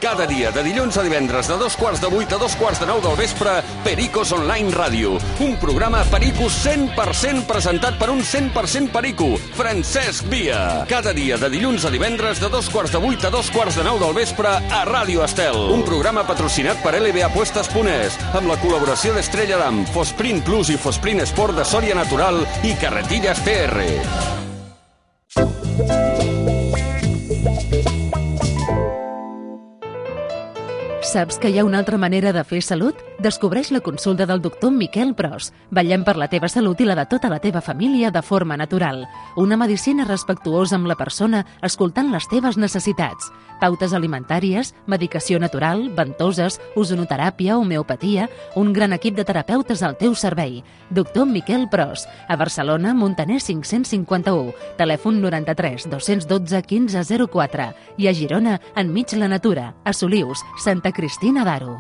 Cada dia, de dilluns a divendres, de 7:15 a 8:45 del vespre, Pericos Online Ràdio. Un programa Pericos 100% presentat per un 100% perico, Francesc Via. Cada dia, de dilluns a divendres, de 7:15 a 8:45 del vespre, a Ràdio Estel. Un programa patrocinat per LBApuestas.es, amb la col·laboració d'Estrella d'Am, Fosprint Plus i Fosprint Sport de Sòria Natural i Carretillas PR. Saps que hi ha una altra manera de fer salut? Descobreix la consulta del doctor Miquel Pros. Vetllem per la teva salut i la de tota la teva família de forma natural. Una medicina respectuosa amb la persona, escoltant les teves necessitats. Pautes alimentàries, medicació natural, ventoses, ozonoteràpia, homeopatia... Un gran equip de terapeutes al teu servei. Doctor Miquel Pros. A Barcelona, Montaner 551. Telèfon 93 212 1504. I a Girona, enmig la natura. A Solius, Santa Cristina d'Aro.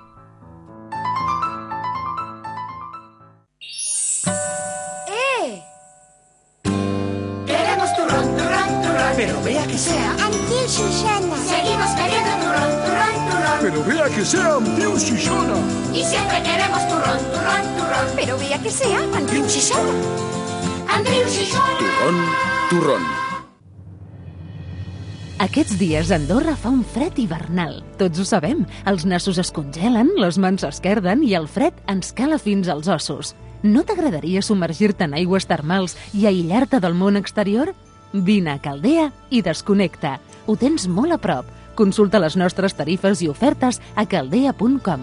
Queremos turrón, turrón, turrón. Pero vea que sea. Antiu Xuxana. Seguimos queriendo turrón, turrón, turrón. Pero vea que sea Antiu Xuxana. Y siempre queremos turrón, turrón, turrón. Pero vea que sea Antiu Xuxana. Antiu Xuxana. Turrón, turrón. Aquests dies a Andorra fa un fred hivernal. Tots ho sabem. Els nassos es congelen, les mans s'esquerden i el fred ens cala fins als ossos. No t'agradaria submergir-te en aigües termals i aïllar-te del món exterior? Vine a Caldea i desconnecta. Ho tens molt a prop. Consulta les nostres tarifes i ofertes a caldea.com.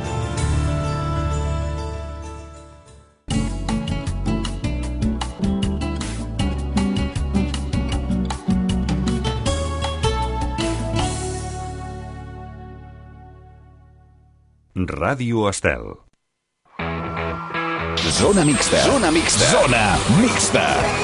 Ràdio Estel. Zona mixta. Zona mixta. Zona mixta.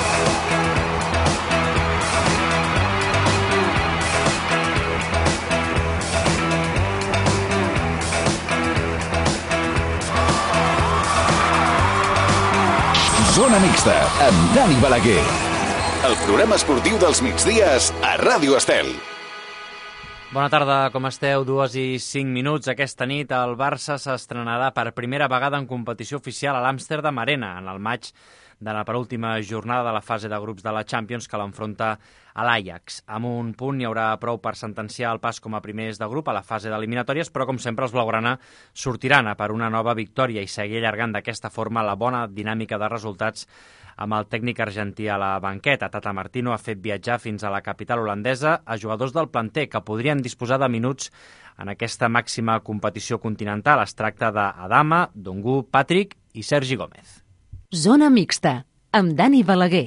Zona mixta, amb Dani Balaguer. El programa esportiu dels migdies a Ràdio Estel. Bona tarda, com esteu? 2:05. Aquesta nit el Barça s'estrenarà per primera vegada en competició oficial a l'Amsterdam Arena, en el maig de la penúltima jornada de la fase de grups de la Champions que l'enfronta a l'Ajax. Amb un punt hi haurà prou per sentenciar el pas com a primers de grup a la fase d'eliminatòries, però com sempre els blaugrana sortiran a per una nova victòria i seguir allargant d'aquesta forma la bona dinàmica de resultats amb el tècnic argentí a la banqueta. Tata Martino ha fet viatjar fins a la capital holandesa a jugadors del planter que podrien disposar de minuts en aquesta màxima competició continental. Es tracta d'Adama, Dongu, Patrick i Sergi Gómez. Zona mixta, amb Dani Balaguer.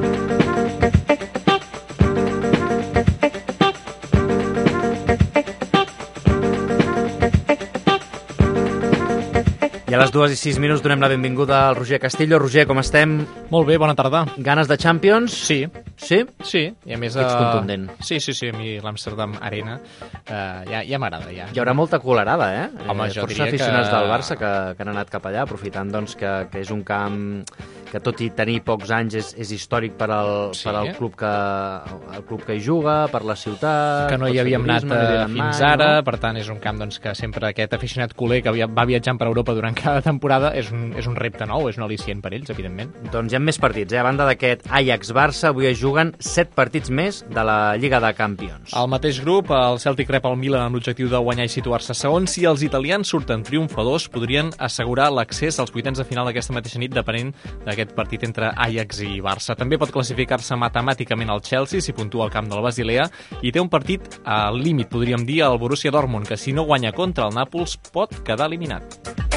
I a les 2:06 donem la benvinguda al Roger Castillo. Roger, com estem? Molt bé, bona tarda. Ganes de Champions? Sí. Sí? Sí, i a més... Ets contundent. Sí, a mi l'Amsterdam Arena ja m'agrada, ja. Hi haurà molta colerada, eh? Home, jo força diria aficionats que... del Barça que han anat cap allà, aprofitant doncs, que és un camp que tot i tenir pocs anys és històric per al club que hi juga, per la ciutat... Que no hi havíem anat fins ara, per tant és un camp doncs, que sempre aquest aficionat culer que va viatjant per Europa durant cada temporada és un repte nou, és un al·licient per ells, evidentment. Doncs hi ha més partits, A banda d'aquest Ajax-Barça, avui es juguen 7 partits més de la Lliga de Campions. Al mateix grup, el Celtic rep el Milan amb l'objectiu de guanyar i situar-se segons. Si els italians surten triomfadors, podrien assegurar l'accés als vuitens de final aquesta mateixa nit, depenent d'aquest partit entre Ajax i Barça. També pot classificar-se matemàticament el Chelsea, si puntua al camp del Basilea, i té un partit al límit, podríem dir, el Borussia Dortmund, que si no guanya contra el Nàpols pot quedar eliminat.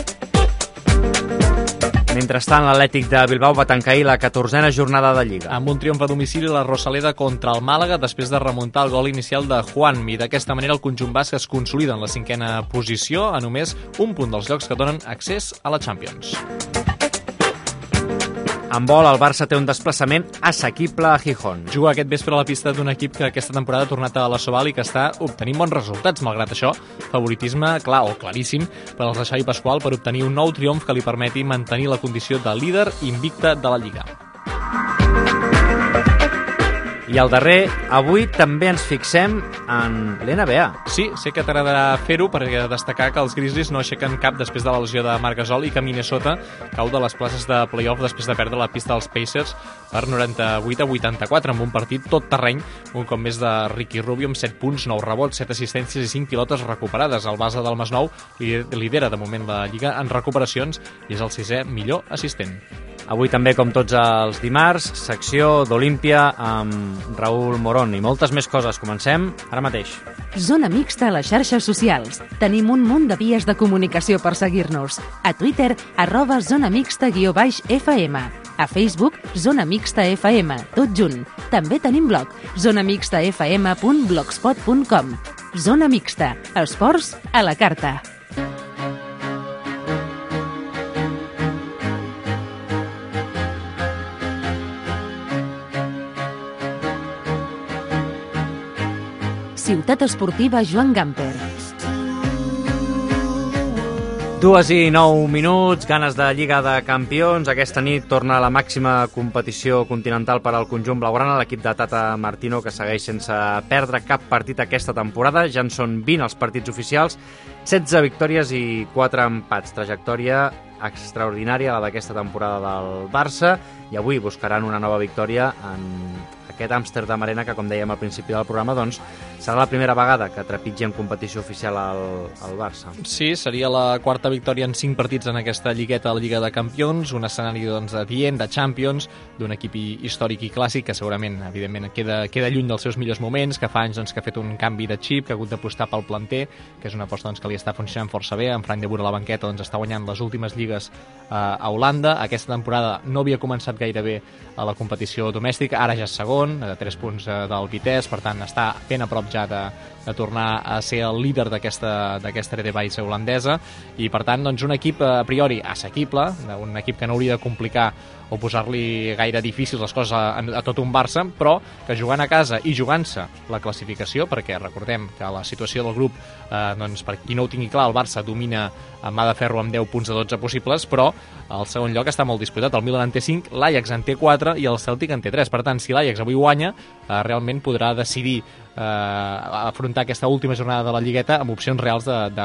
Mentrestant, l'Atlètic de Bilbao va tancar ahir la 14a jornada de Lliga. Amb un triomf a domicili la Rosaleda contra el Màlaga després de remuntar el gol inicial de Juanmi. D'aquesta manera el conjunt basc es consolida en la 5a posició a només un punt dels llocs que donen accés a la Champions. En vol, el Barça té un desplaçament assequible a Gijón. Juga aquest vespre a la pista d'un equip que aquesta temporada ha tornat a la Sobal i que està obtenint bons resultats. Malgrat això, favoritisme clar o claríssim per als de Xavi Pasqual per obtenir un nou triomf que li permeti mantenir la condició de líder invicta de la Lliga. I al darrer, avui també ens fixem en l'NBA. Sí, sé que t'agradarà fer-ho perquè destacar que els Grizzlies no aixequen cap després de la lesió de Marc Gasol i que Minnesota cau de les places de playoff després de perdre la pista dels Pacers per 98-84 amb un partit tot terreny, un cop més de Ricky Rubio amb 7 punts, 9 rebots, 7 assistències i 5 pilotes recuperades. El base del Masnou lidera de moment la Lliga en recuperacions i és el 6è millor assistent. Avui també, com tots els dimarts, secció d'Olímpia amb Raül Morón i moltes més coses. Comencem ara mateix. Zona Mixta a les xarxes socials. Tenim un munt de vies de comunicació per seguir-nos. A Twitter, @zonamixta_FM. A Facebook, Zona Mixta FM, tot junt. També tenim blog, zonamixtafm.blogspot.com. Zona Mixta, esports a la carta. Ciutat Esportiva Joan Gamper. 2:09, ganes de Lliga de Campions. Aquesta nit torna a la màxima competició continental per al conjunt blaugrana, l'equip de Tata Martino, que segueix sense perdre cap partit aquesta temporada. Ja en són 20 els partits oficials, 16 victòries i 4 empats. Trajectòria extraordinària la d'aquesta temporada del Barça, i avui buscaran una nova victòria en aquest Amsterdam Arena, que, com dèiem al principi del programa, doncs, serà la primera vegada que trepitgi en competició oficial al Barça. Sí, seria la quarta victòria en 5 partits en aquesta lligueta de la Lliga de Campions, un escenari doncs, adient de Champions, d'un equip històric i clàssic que segurament, evidentment, queda lluny dels seus millors moments, que fa anys doncs, que ha fet un canvi de xip, que ha hagut d'apostar pel planter, que és una aposta doncs, que li està funcionant força bé. En Frank de Boer a la banqueta doncs, està guanyant les últimes lligues a Holanda. Aquesta temporada no havia començat gaire bé a la competició domèstica, ara ja és segon, a 3 punts del Vitesse, per tant està ben a prop ja de tornar a ser el líder d'aquesta Eredivisie holandesa, i per tant doncs, un equip a priori assequible, un equip que no hauria de complicar o posar-li gaire difícils les coses a tot un Barça, però que jugant a casa i jugant-se la classificació, perquè recordem que la situació del grup, doncs, per qui no ho tingui clar, el Barça domina amb mà de ferro amb 10 punts de 12 possibles, però el segon lloc està molt disputat. El Milan en té 5, l'Ajax en té 4 i el Celtic en té 3. Per tant, si l'Ajax avui guanya, realment podrà decidir afrontar aquesta última jornada de la Lligueta amb opcions reals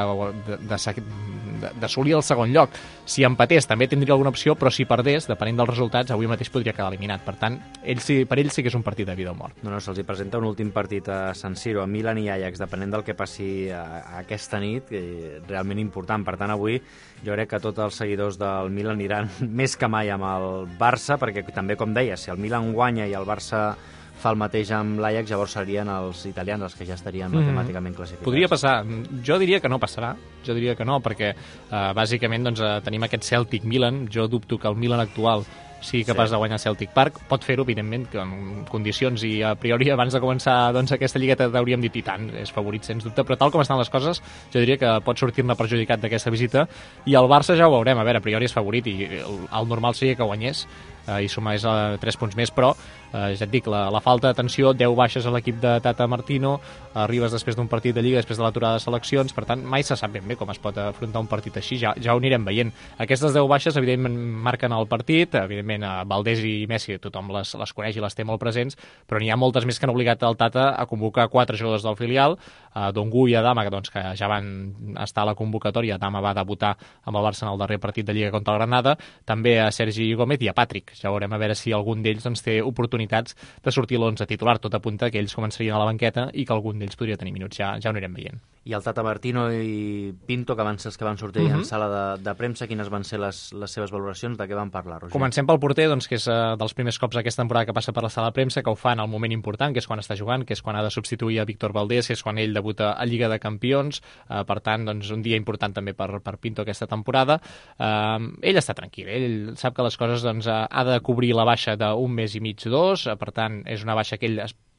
d'assolir el segon lloc. Si empatés també tindria alguna opció, però si perdés, depenent dels resultats, avui mateix podria quedar eliminat. Per tant, per ell sí que és un partit de vida o mort. No, se'ls hi presenta un últim partit a San Siro, a Milan i Ajax, depenent del que passi aquesta nit, realment important. Per tant, avui jo crec que tots els seguidors del Milan aniran més que mai amb el Barça, perquè també, com deia, si el Milan guanya i el Barça fa el mateix amb l'Ajax, llavors serien els italians els que ja estarien matemàticament classificats. Podria passar. Jo diria que no passarà. Jo diria que no, perquè bàsicament doncs, tenim aquest Celtic-Milan. Jo dubto que el Milan actual sigui capaç de guanyar Celtic Park. Pot fer-ho, evidentment, que en condicions i a priori abans de començar doncs, aquesta lligueta hauríem dit i tant, és favorit sens dubte, però tal com estan les coses jo diria que pot sortir-ne perjudicat d'aquesta visita, i el Barça ja ho veurem. A veure, a priori és favorit i el normal seria que guanyés i sumés 3 punts més, però ja et dic, la falta d'atenció, 10 baixes a l'equip de Tata Martino, arribes després d'un partit de Lliga, després de l'aturada de seleccions, per tant mai se sap ben bé com es pot afrontar un partit així, ja ho anirem veient. Aquestes 10 baixes evidentment marquen el partit, evidentment Valdés i Messi tothom les coneix i les té molt presents, però n'hi ha moltes més que han obligat el Tata a convocar 4 jugadors del filial, Dongu i Adama, que ja van estar a la convocatòria. Adama va debutar amb el Barça en el darrer partit de Lliga contra el Granada, també a Sergi Gómez i a Patrick. Ja veurem a veure si algun d'ells doncs, té oportunitats de sortir l'11 titular. Tot apunta que ells començarien a la banqueta i que algun d'ells podria tenir minuts. Ja ho anirem veient. I el Tata Martino i Pinto, que van ser els que van sortir en sala de premsa, quines van ser les seves valoracions? De què van parlar, Roger? Comencem pel porter, doncs, que és dels primers cops aquesta temporada que passa per la sala de premsa, que ho fa en el moment important, que és quan està jugant, que és quan ha de substituir a Víctor Valdés, que és quan ell debuta a Lliga de Campions. Per tant, doncs, un dia important també per Pinto aquesta temporada. Ell està tranquil, ell sap que les coses doncs, ha de cobrir la baixa d'un mes i mig, 2, per tant, és una baixa que ell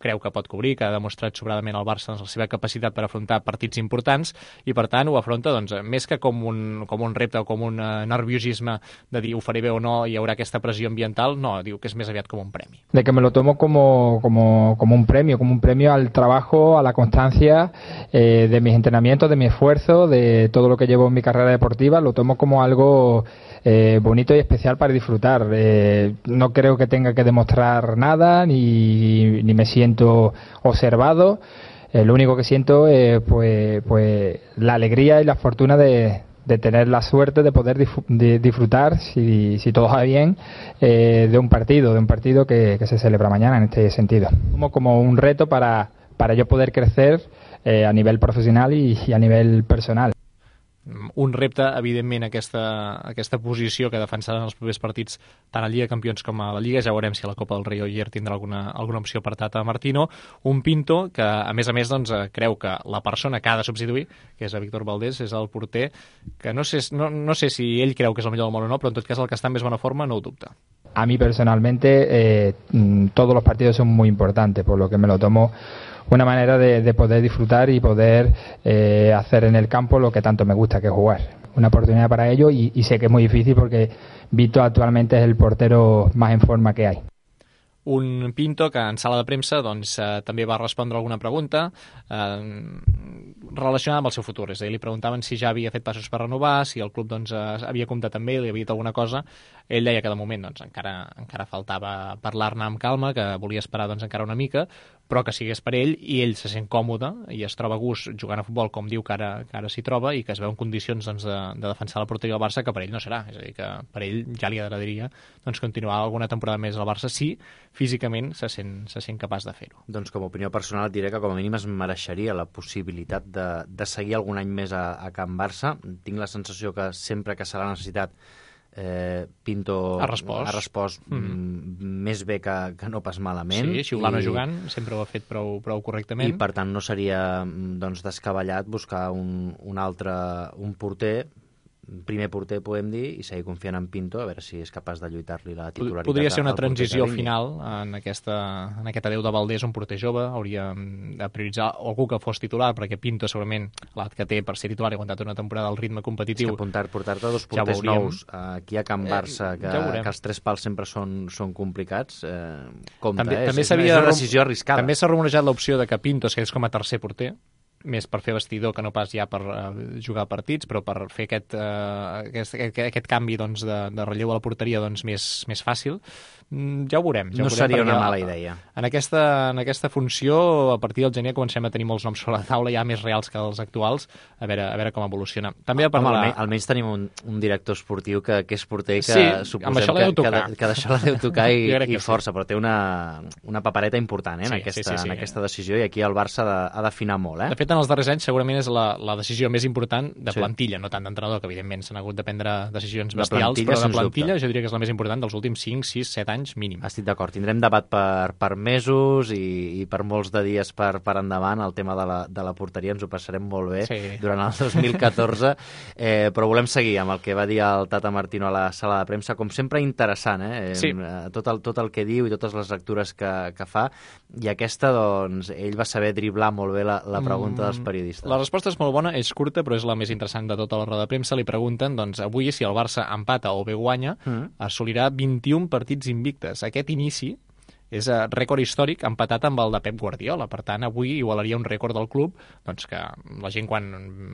creu que pot cobrir, que ha demostrat sobradament al Barça la seva capacitat per afrontar partits importants, i per tant ho afronta més que com un repte o com un nerviosisme de dir ho faré bé o no, hi haurà aquesta pressió ambiental, no, diu que és més aviat com un premi. De que me lo tomo como un premio al trabajo, a la constancia de mis entrenamientos, de mi esfuerzo, de todo lo que llevo en mi carrera deportiva, lo tomo como algo bonito y especial para disfrutar. No creo que tenga que demostrar nada, ni me siento observado. Lo único que siento es pues la alegría y la fortuna de tener la suerte de poder disfrutar, si todo va bien, de un partido que se celebra mañana en este sentido. Como un reto para yo poder crecer a nivel profesional y a nivel personal. Un repte, evidentment, aquesta posició que defensaran els propers partits tant a Lliga de Campions com a la Lliga. Ja veurem si a la Copa del Rei Oyer tindrà alguna opció per Tata Martino. Un Pinto que, a més, doncs, creu que la persona que ha de substituir, que és a Víctor Valdés, és el porter, que no sé si ell creu que és el millor del món o no, però en tot cas el que està en més bona forma no ho dubta. A mí personalmente todos los partidos son muy importantes, por lo que me lo tomo una manera de poder disfrutar y poder hacer en el campo lo que tanto me gusta, que es jugar. Una oportunidad para ello y sé que es muy difícil porque Vito actualmente es el portero más en forma que hay. Un Pinto que en sala de premsa doncs, també va respondre alguna pregunta relacionada amb el seu futur. És a dir, li preguntaven si ja havia fet passos per renovar, si el club doncs, havia comptat amb ell, li havia dit alguna cosa. Ell deia que de moment doncs, encara faltava parlar-ne amb calma, que volia esperar doncs, encara una mica, però que sigués per ell, i ell se sent còmode i es troba a gust jugant a futbol com diu que ara s'hi troba, i que es veu en condicions doncs, de defensar la porteria del Barça, que per ell no serà. És a dir, que per ell ja li agradaria doncs, continuar alguna temporada més al Barça si físicament se sent capaç de fer-ho. Doncs com a opinió personal et diré que com a mínim es mereixeria la possibilitat de seguir algun any més a Can Barça. Tinc la sensació que sempre que se l'ha necessitat Pinto ha respost més bé que no pas malament. Sí, xiulant o jugant, sempre ho ha fet prou correctament. I per tant no seria doncs, descabellat buscar un porter, primer porter, podem dir, i seguir confiant en Pinto, a veure si és capaç de lluitar-li la titularitat. Podria ser una transició final en aquest adeu de Valdés, un porter jove. Hauria de prioritzar algú que fos titular, perquè Pinto segurament l'edat que té per ser titular i aguantat una temporada al ritme competitiu. És que portar-te dos porters nous aquí a Can Barça, que els tres pals sempre són complicats, compte, és una decisió arriscada. També s'ha rumorejat l'opció de que Pinto es quedés com a tercer porter, més per fer vestidor que no pas ja per jugar partits, però per fer aquest canvi doncs, de relleu a la porteria doncs, més fàcil. Ja ho veurem. No seria una mala idea. En aquesta funció, a partir del gener comencem a tenir molts noms sobre la taula, ja més reals que els actuals, a veure com evoluciona. També almenys tenim un director esportiu que és porter, que suposem que d'això la deu tocar i força, però té una papereta important en aquesta decisió, i aquí el Barça ha d'afinar molt. De fet, en els darrers anys segurament és la decisió més important de plantilla, no tant d'entrenador, que evidentment s'han hagut de prendre decisions bestials, però de plantilla jo diria que és la més important dels últims 5, 6, 7 anys mínim. Estic d'acord, tindrem debat per mesos i per molts de dies per endavant. El tema de la porteria ens ho passarem molt bé durant el 2014, però volem seguir amb el que va dir el Tata Martino a la sala de premsa, com sempre interessant, tot el que diu i totes les lectures que fa, i aquesta, doncs, ell va saber driblar molt bé la pregunta dels periodistes. La resposta és molt bona, és curta, però és la més interessant de tota la roda de premsa. Li pregunten, doncs, avui, si el Barça empata o bé guanya, assolirà 21 partits invictes. Aquest inici és rècord històric, empatat amb el de Pep Guardiola. Per tant, avui igualaria un rècord del club, doncs, que la gent quan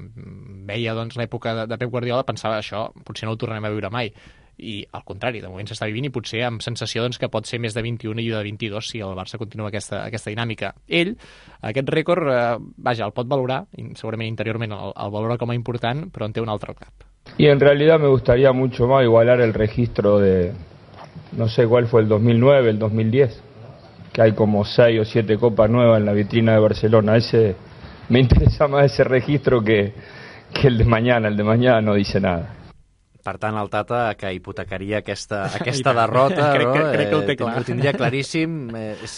veia doncs, l'època de Pep Guardiola pensava això potser no ho tornarem a viure mai. I al contrari, de moment s'està vivint, i potser amb sensació doncs, que pot ser més de 21 i de 22 si el Barça continua aquesta dinàmica. Ell, aquest rècord, el pot valorar, segurament interiorment el valora com a important, però en té un altre al cap. Y en realidad me gustaría mucho más igualar el registro de, no sé cuál fue el 2009, el 2010, que hay como 6 o 7 copas nuevas en la vitrina de Barcelona. Me interesa más ese registro que el de mañana. El de mañana no dice nada. Per tant, el Tata, que hipotecaria aquesta derrota, crec que ho té clar. Ho tindria claríssim.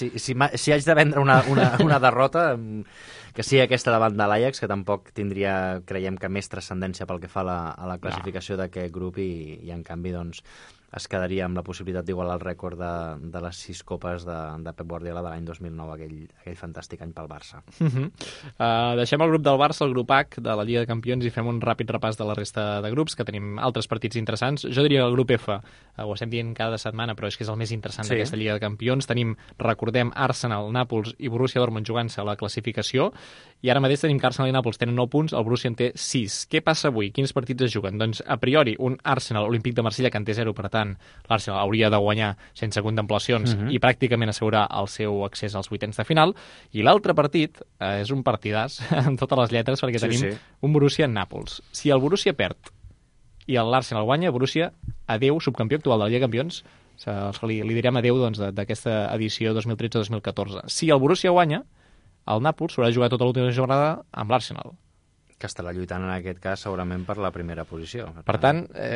Si haig de vendre una derrota, que sigui aquesta davant de l'Ajax, que tampoc tindria, creiem que més transcendència pel que fa a la classificació d'aquest grup, i en canvi, doncs, es quedaria amb la possibilitat d'igualar el rècord de les 6 copes de Pep Guardiola de l'any 2009, aquell fantàstic any pel Barça. Deixem el grup del Barça, el grup H de la Lliga de Campions, i fem un ràpid repàs de la resta de grups, que tenim altres partits interessants. Jo diria que el grup F, ho estem dient cada setmana, però és que és el més interessant d'aquesta Lliga de Campions. Tenim, recordem, Arsenal, Nàpols i Borussia Dortmund jugant-se a la classificació, i ara mateix tenim que Arsenal i Nàpols tenen 9 punts, el Borussia en té 6. Què passa avui? Quins partits es juguen? Doncs, a priori, un Arsenal Olímpic de Marsella que en té 0, per tant, l'Arsenal hauria de guanyar sense contemplacions i pràcticament assegurar el seu accés als vuitens de final. I l'altre partit és un partidàs amb totes les lletres, perquè tenim un Borussia en Nàpols. Si el Borussia perd i l'Arsenal guanya, Borussia, adeu, subcampió actual de la Lliga de Campions, li direm adeu d'aquesta edició 2013-2014. Si el Borussia guanya, el Nàpols s'haurà de jugar tota l'última jornada amb l'Arsenal, que estarà lluitant en aquest cas segurament per la primera posició. Per tant,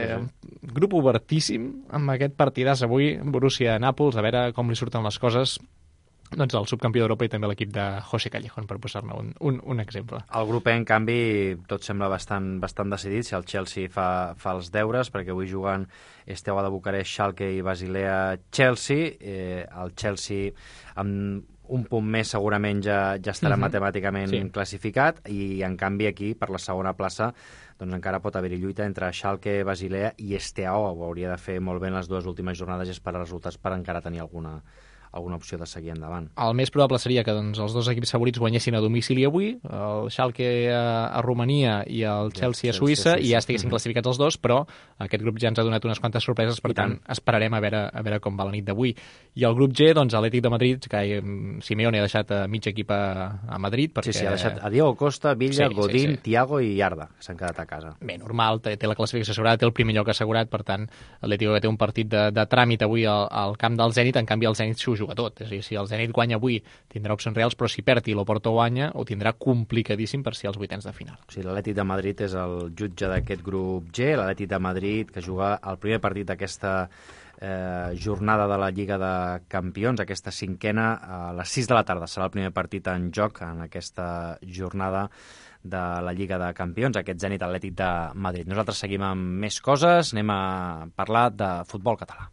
grup obertíssim amb aquest partidàs avui, Borussia-Nàpols, a veure com li surten les coses doncs el subcampió d'Europa i també l'equip de José Callejón, per posar-ne un exemple. El grup E, en canvi, tot sembla bastant decidit. Si el Chelsea fa els deures, perquè avui juguen Steaua de Bucarest, Schalke i Basilea-Chelsea. El Chelsea amb un punt més segurament ja estarà matemàticament classificat, i en canvi aquí, per la segona plaça, doncs encara pot haver-hi lluita entre Schalke, Basilea i Steaua. Ho hauria de fer molt bé en les dues últimes jornades i esperar resultats per encara tenir alguna opció de seguir endavant. El més probable seria que doncs, els dos equips favorits guanyessin a domicili avui, el Schalke a Romania i el Chelsea a Suïssa, i ja estiguessin classificats els dos, però aquest grup ja ens ha donat unes quantes sorpreses, per tant esperarem a veure com va la nit d'avui. I el grup G, doncs, Atlètic de Madrid, que Simeone ha deixat mig equip a Madrid. Perquè... Sí, ha deixat a Diego Costa, Villa, Godín, Thiago i Arda, que s'han quedat a casa. Bé, normal, té la classificació assegurada, té el primer lloc assegurat, per tant, Atlético que té un partit de tràmit avui al camp del Zenit, en canvi el Zenit s'ho juga tot. És a dir, si el Zenit guanya avui tindrà opcions reals, però si perd i l'Oporto guanya ho tindrà complicadíssim per ser als vuitens de final. O sigui, l'Atlètic de Madrid és el jutge d'aquest grup G, l'Atlètic de Madrid que juga el primer partit d'aquesta jornada de la Lliga de Campions, aquesta cinquena, a les 6 de la tarda serà el primer partit en joc en aquesta jornada de la Lliga de Campions, aquest Zenit Atlètic de Madrid. Nosaltres seguim amb més coses, anem a parlar de futbol català.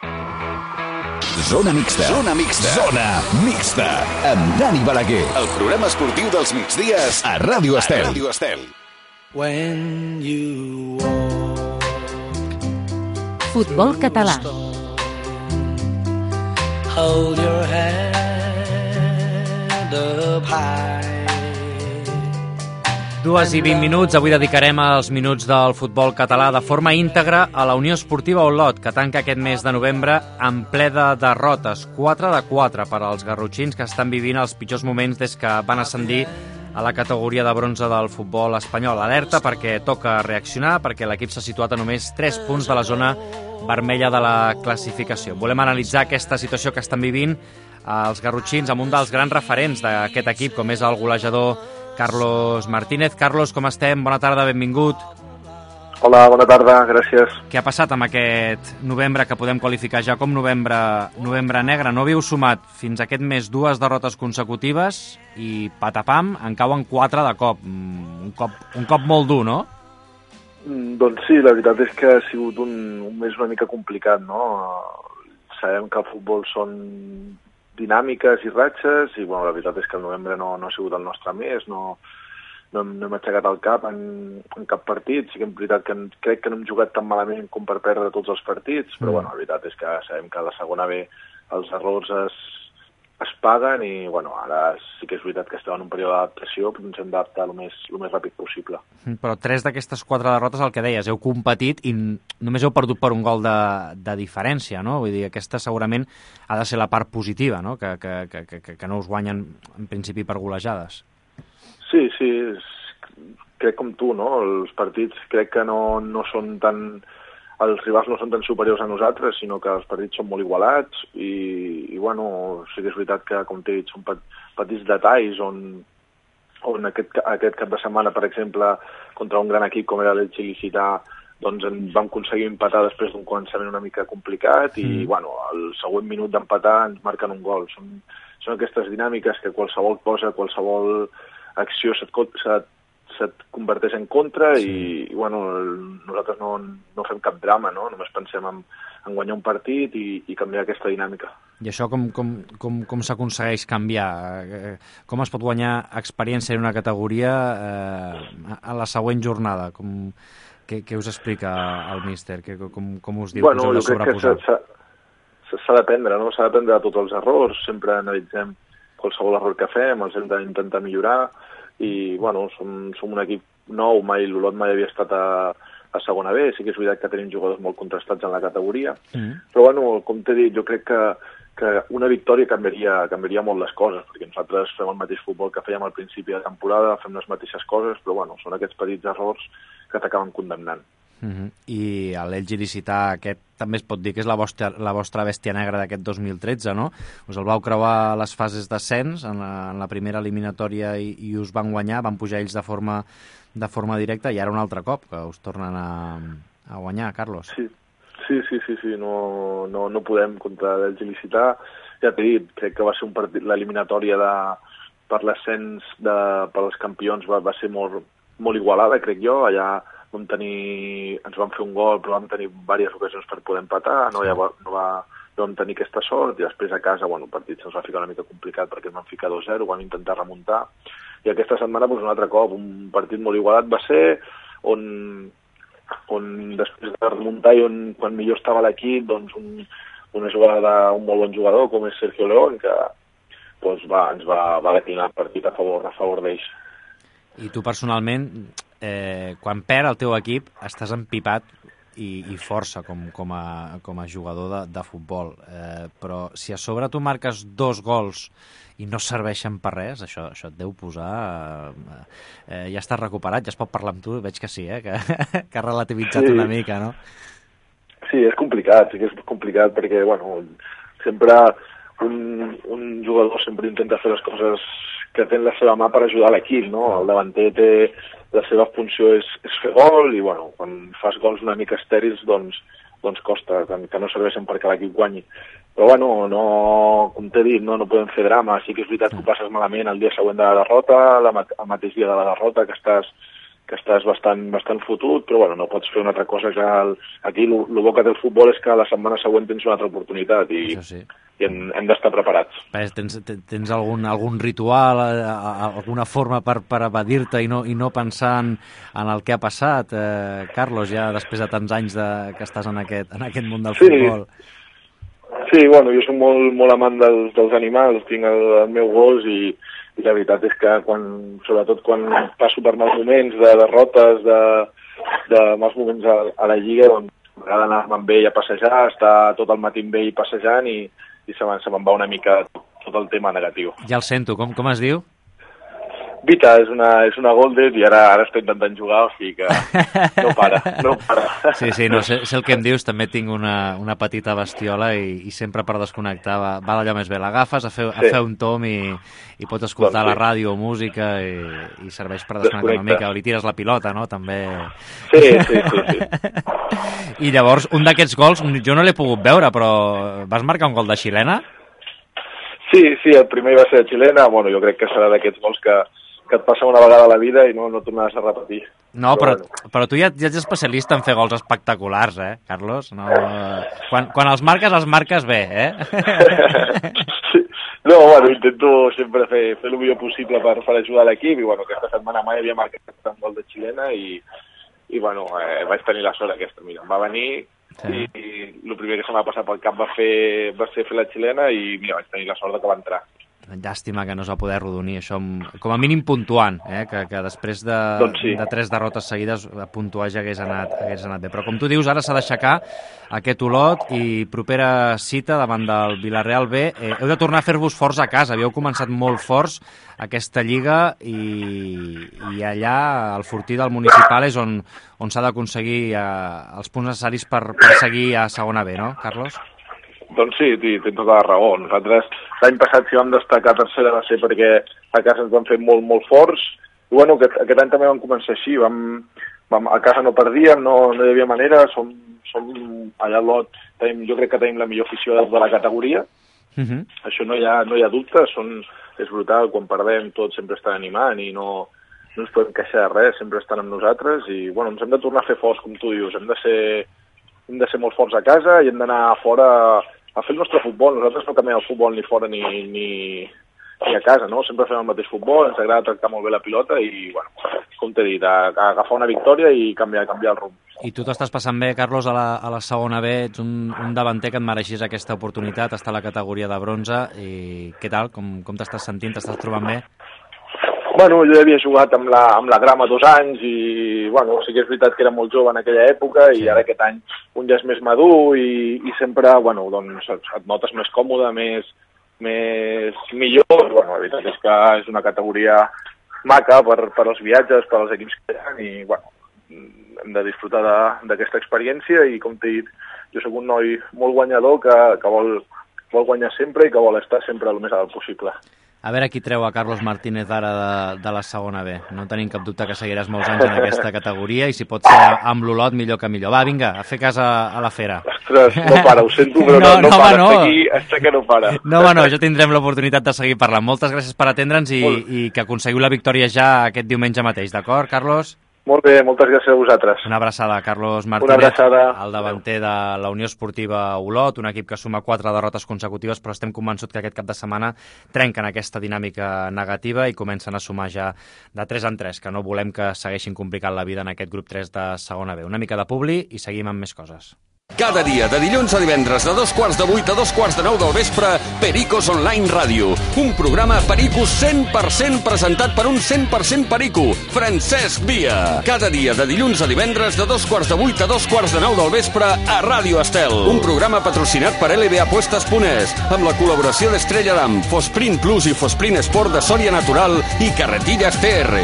Zona mixta. Zona mixta. Zona mixta. Amb Dani Balaguer. El programa esportiu dels migdies a Ràdio Estel. A Ràdio Estel. When you walk, Futbol català. Hold your head up high. 2:20, avui dedicarem els minuts del futbol català de forma íntegra a la Unió Esportiva Olot, que tanca aquest mes de novembre en ple de derrotes, 4-4 per als garrotxins, que estan vivint els pitjors moments des que van ascendir a la categoria de bronze del futbol espanyol. Alerta perquè toca reaccionar, perquè l'equip s'ha situat a només 3 punts de la zona vermella de la classificació. Volem analitzar aquesta situació que estan vivint els garrotxins amb un dels grans referents d'aquest equip, com és el golejador Carlos Martínez. Carlos, com estem? Bona tarda, benvingut. Hola, bona tarda, gràcies. Què ha passat amb aquest novembre que podem qualificar ja com novembre negre? No havíeu sumat fins aquest mes 2 derrotes consecutives i patapam, en cauen 4 de cop. Un cop molt dur, no? Doncs sí, la veritat és que ha sigut un mes una mica complicat, no? Sabem que el futbol són dinàmiques i ratxes i bueno, la veritat és que el novembre no ha sigut el nostre mes, no hem aixecat el cap en cap partit. Sí que és veritat que crec que no hem jugat tan malament com per perdre tots els partits, però bueno, la veritat és que sabem que a la segona B els errors es paguen i bueno, ara sí que és veritat que estem en un període d'adaptació, però ens hem d'adaptar el més ràpid possible. Però 3 d'aquestes 4 derrotes, el que deies, heu competit i només heu perdut per un gol de diferència, no? Vull dir, aquesta segurament ha de ser la part positiva, no? Que no us guanyen en principi per golejades. Sí, crec com tu, no? Els partits crec que no són tan... Els rivals no són tan superiors a nosaltres, sinó que els partits són molt igualats i bueno, sí que és veritat que, com t'he dit, són petits detalls on aquest cap de setmana, per exemple, contra un gran equip com era l'Elche Licità, doncs vam aconseguir empatar després d'un començament una mica complicat i bueno, al següent minut d'empatar ens marquen un gol. Són aquestes dinàmiques que qualsevol cosa, qualsevol acció se't converteix en contra i bueno, nosaltres no fem cap drama, no? Només pensem en guanyar un partit i canviar aquesta dinàmica. I això com s'aconsegueix canviar? Com es pot guanyar experiència en una categoria a la següent jornada? Què us explica el míster? Com us diu? Bueno, jo crec que s'ha d'aprendre, no? S'ha d'aprendre de tots els errors, sempre analitzem qualsevol error que fem, els hem d'intentar millorar i, bueno, som un equip nou, l'Olot mai havia estat a segona B, sí que és veritat que tenim jugadors molt contrastats en la categoria, però, bueno, com t'he dit, jo crec que una victòria canviaria molt les coses, perquè nosaltres fem el mateix futbol que fèiem al principi de temporada, fem les mateixes coses, però, bueno, són aquests petits errors que t'acaben condemnant. I l'Elx il·licità aquest també es pot dir que és la vostra bèstia negra d'aquest 2013, no? Us el vau creuar a les fases d'ascens en la primera eliminatòria i us van guanyar, van pujar ells de forma directa i ara un altre cop que us tornen a guanyar, Carlos. Sí, no podem contra l'Elx il·licità. Ja t'he dit, crec que va ser un partit, l'eliminatòria per l'ascens per als campions va ser molt igualada, crec jo. Allà ens van fer un gol, però vam tenir diverses ocasions per poder empatar, no vam tenir aquesta sort, i després a casa, bueno, el partit se'ns va ficar una mica complicat perquè ens van ficar 2-0, vam intentar remuntar, i aquesta setmana, doncs, un altre cop, un partit molt igualat va ser, on després de remuntar i quan millor estava l'equip, doncs una jugada d'un molt bon jugador, com és Sergio León, que doncs, ens va declinar el partit a favor d'ells. I tu personalment, quan perd el teu equip, estàs empipat i força com a jugador de futbol. Però si a sobre tu marques 2 gols i no serveixen per res, això et deu posar... ja estàs recuperat, ja es pot parlar amb tu, veig que sí, que has relativitzat una mica, no? Sí, és complicat, perquè, bueno, sempre un jugador sempre intenta fer les coses que té en la seva mà per ajudar l'equip, no? El davanter la seva funció és fer gol i, bueno, quan fas gols una mica estèrils, doncs costa, que no serveixen perquè l'equip guanyi. Però, bueno, com t'he dit, no podem fer drama. Sí que és veritat que ho passes malament el dia següent de la derrota, el mateix dia de la derrota, que estàs bastant fotut, però, bueno, no pots fer una altra cosa que... Aquí el bo que té el futbol és que la setmana següent tens una altra oportunitat i hem d'estar preparats. Tens algun ritual, alguna forma per evadir-te i no pensar en el que ha passat, Carlos, ja després de tants anys que estàs en aquest món del futbol? Sí, bueno, jo soc molt amant dels animals, tinc el meu gos i la veritat és que sobretot quan passo per mals moments de derrotes, de mals moments a la Lliga, doncs m'agrada anar-me amb ell a passejar, estar tot el matí amb ell passejant i se me'n va una mica tot el tema negatiu. Ja el sento, com es diu? Vita, és una golden i ara està intentant jugar, o sigui que no para. Sí, no, sé el que em dius, també tinc una petita bestiola i sempre per desconnectar va allò més bé. L'agafes a fer un tom i pots escoltar la ràdio o música i serveix per desconnectar una mica. O li tires la pilota, no? També... Sí. I llavors, un d'aquests gols, jo no l'he pogut veure, però vas marcar un gol de xilena? Sí, el primer va ser de xilena. Bueno, jo crec que serà d'aquests gols que et passa una vegada a la vida i no tornaràs a repetir. No, però tu ja ets especialista en fer gols espectaculars, Carlos? No, quan els marques bé, Sí. No, bueno, intento sempre fer el millor possible per ajudar l'equip i, bueno, aquesta setmana mai havia marcat un gol de xilena i bueno, vaig tenir la sort aquesta. Mira, em va venir i el primer que se m'ha passat pel cap va ser fer la xilena i, mira, vaig tenir la sort que va entrar. Llàstima que no es va poder arrodonir això, com a mínim puntuant, que després de 3 derrotes seguides puntuar ja hagués anat bé. Però com tu dius, ara s'ha d'aixecar aquest Olot i propera cita davant del Villarreal B. Heu de tornar a fer-vos forts a casa, havíeu començat molt forts aquesta lliga i allà el fortí del Municipal és on s'ha d'aconseguir els punts necessaris per seguir a segona B, no, Carlos? Doncs sí, tens tota la raó. Nosaltres l'any passat si vam destacar tercera va ser perquè a casa ens vam fer molt, molt forts. I bueno, aquest any també vam començar així. A casa no perdíem, no hi havia manera. Som allà a l'Olot, jo crec que tenim la millor afició de la categoria. Això no hi ha dubte. És brutal, quan perdem tots sempre estan animant i no no ens podem queixar de res, sempre estan amb nosaltres i bueno, ens hem de tornar a fer forts, com tu dius, hem de ser molt forts a casa i hem d'anar fora a fer el nostre futbol. Nosaltres no canviem el futbol ni fora ni a casa, no? Sempre fem el mateix futbol, ens agrada tractar molt bé la pilota i, bueno, com t'he dit, agafar una victòria i canviar el rumb. I tu t'estàs passant bé, Carlos, a la segona B, ets un davanter que et mereixis aquesta oportunitat, està a la categoria de bronze, i què tal? Com t'estàs sentint? T'estàs trobant bé? Bueno, jo havia jugat amb la Grama 2 anys i, bueno, sí que és veritat que era molt jove en aquella època i ara aquest any un ja és més madur i sempre, bueno, doncs et notes més còmode, millor. Bueno, la veritat és que és una categoria maca per als viatges, per als equips que hi ha i, bueno, hem de disfrutar d'aquesta experiència i, com t'he dit, jo soc un noi molt guanyador que vol guanyar sempre i que vol estar sempre el més alt possible. A veure qui treu a Carlos Martínez ara de la segona B. No tenim cap dubte que seguiràs molts anys en aquesta categoria i si pot ser amb l'Olot, millor que millor. Va, vinga, a fer cas a la Fera. Ostres, no para, ho sento, però no para. No. Està que no para. No, ja tindrem l'oportunitat de seguir parlant. Moltes gràcies per atendre'ns i que aconseguiu la victòria ja aquest diumenge mateix, d'acord, Carlos? Molt bé, moltes gràcies a vosaltres. Una abraçada, Carlos Martínez, el davanter de la Unió Esportiva Olot, un equip que suma 4 derrotes consecutives, però estem convençuts que aquest cap de setmana trenquen aquesta dinàmica negativa i comencen a sumar ja de 3 en 3, que no volem que segueixin complicant la vida en aquest grup 3 de segona B. Una mica de publi i seguim amb més coses. Cada dia, de dilluns a divendres, de 7:15 a 9:15 del vespre, Pericos Online Ràdio. Un programa Pericos 100% presentat per un 100% perico, Francesc Via. Cada dia, de dilluns a divendres, de 7:15 a 9:15 del vespre, a Ràdio Estel. Un programa patrocinat per LB Apuestas.es, amb la col·laboració d'Estrella Damm, Fosprint Plus i Fosprint Sport de Sòria Natural i Carretillas TR.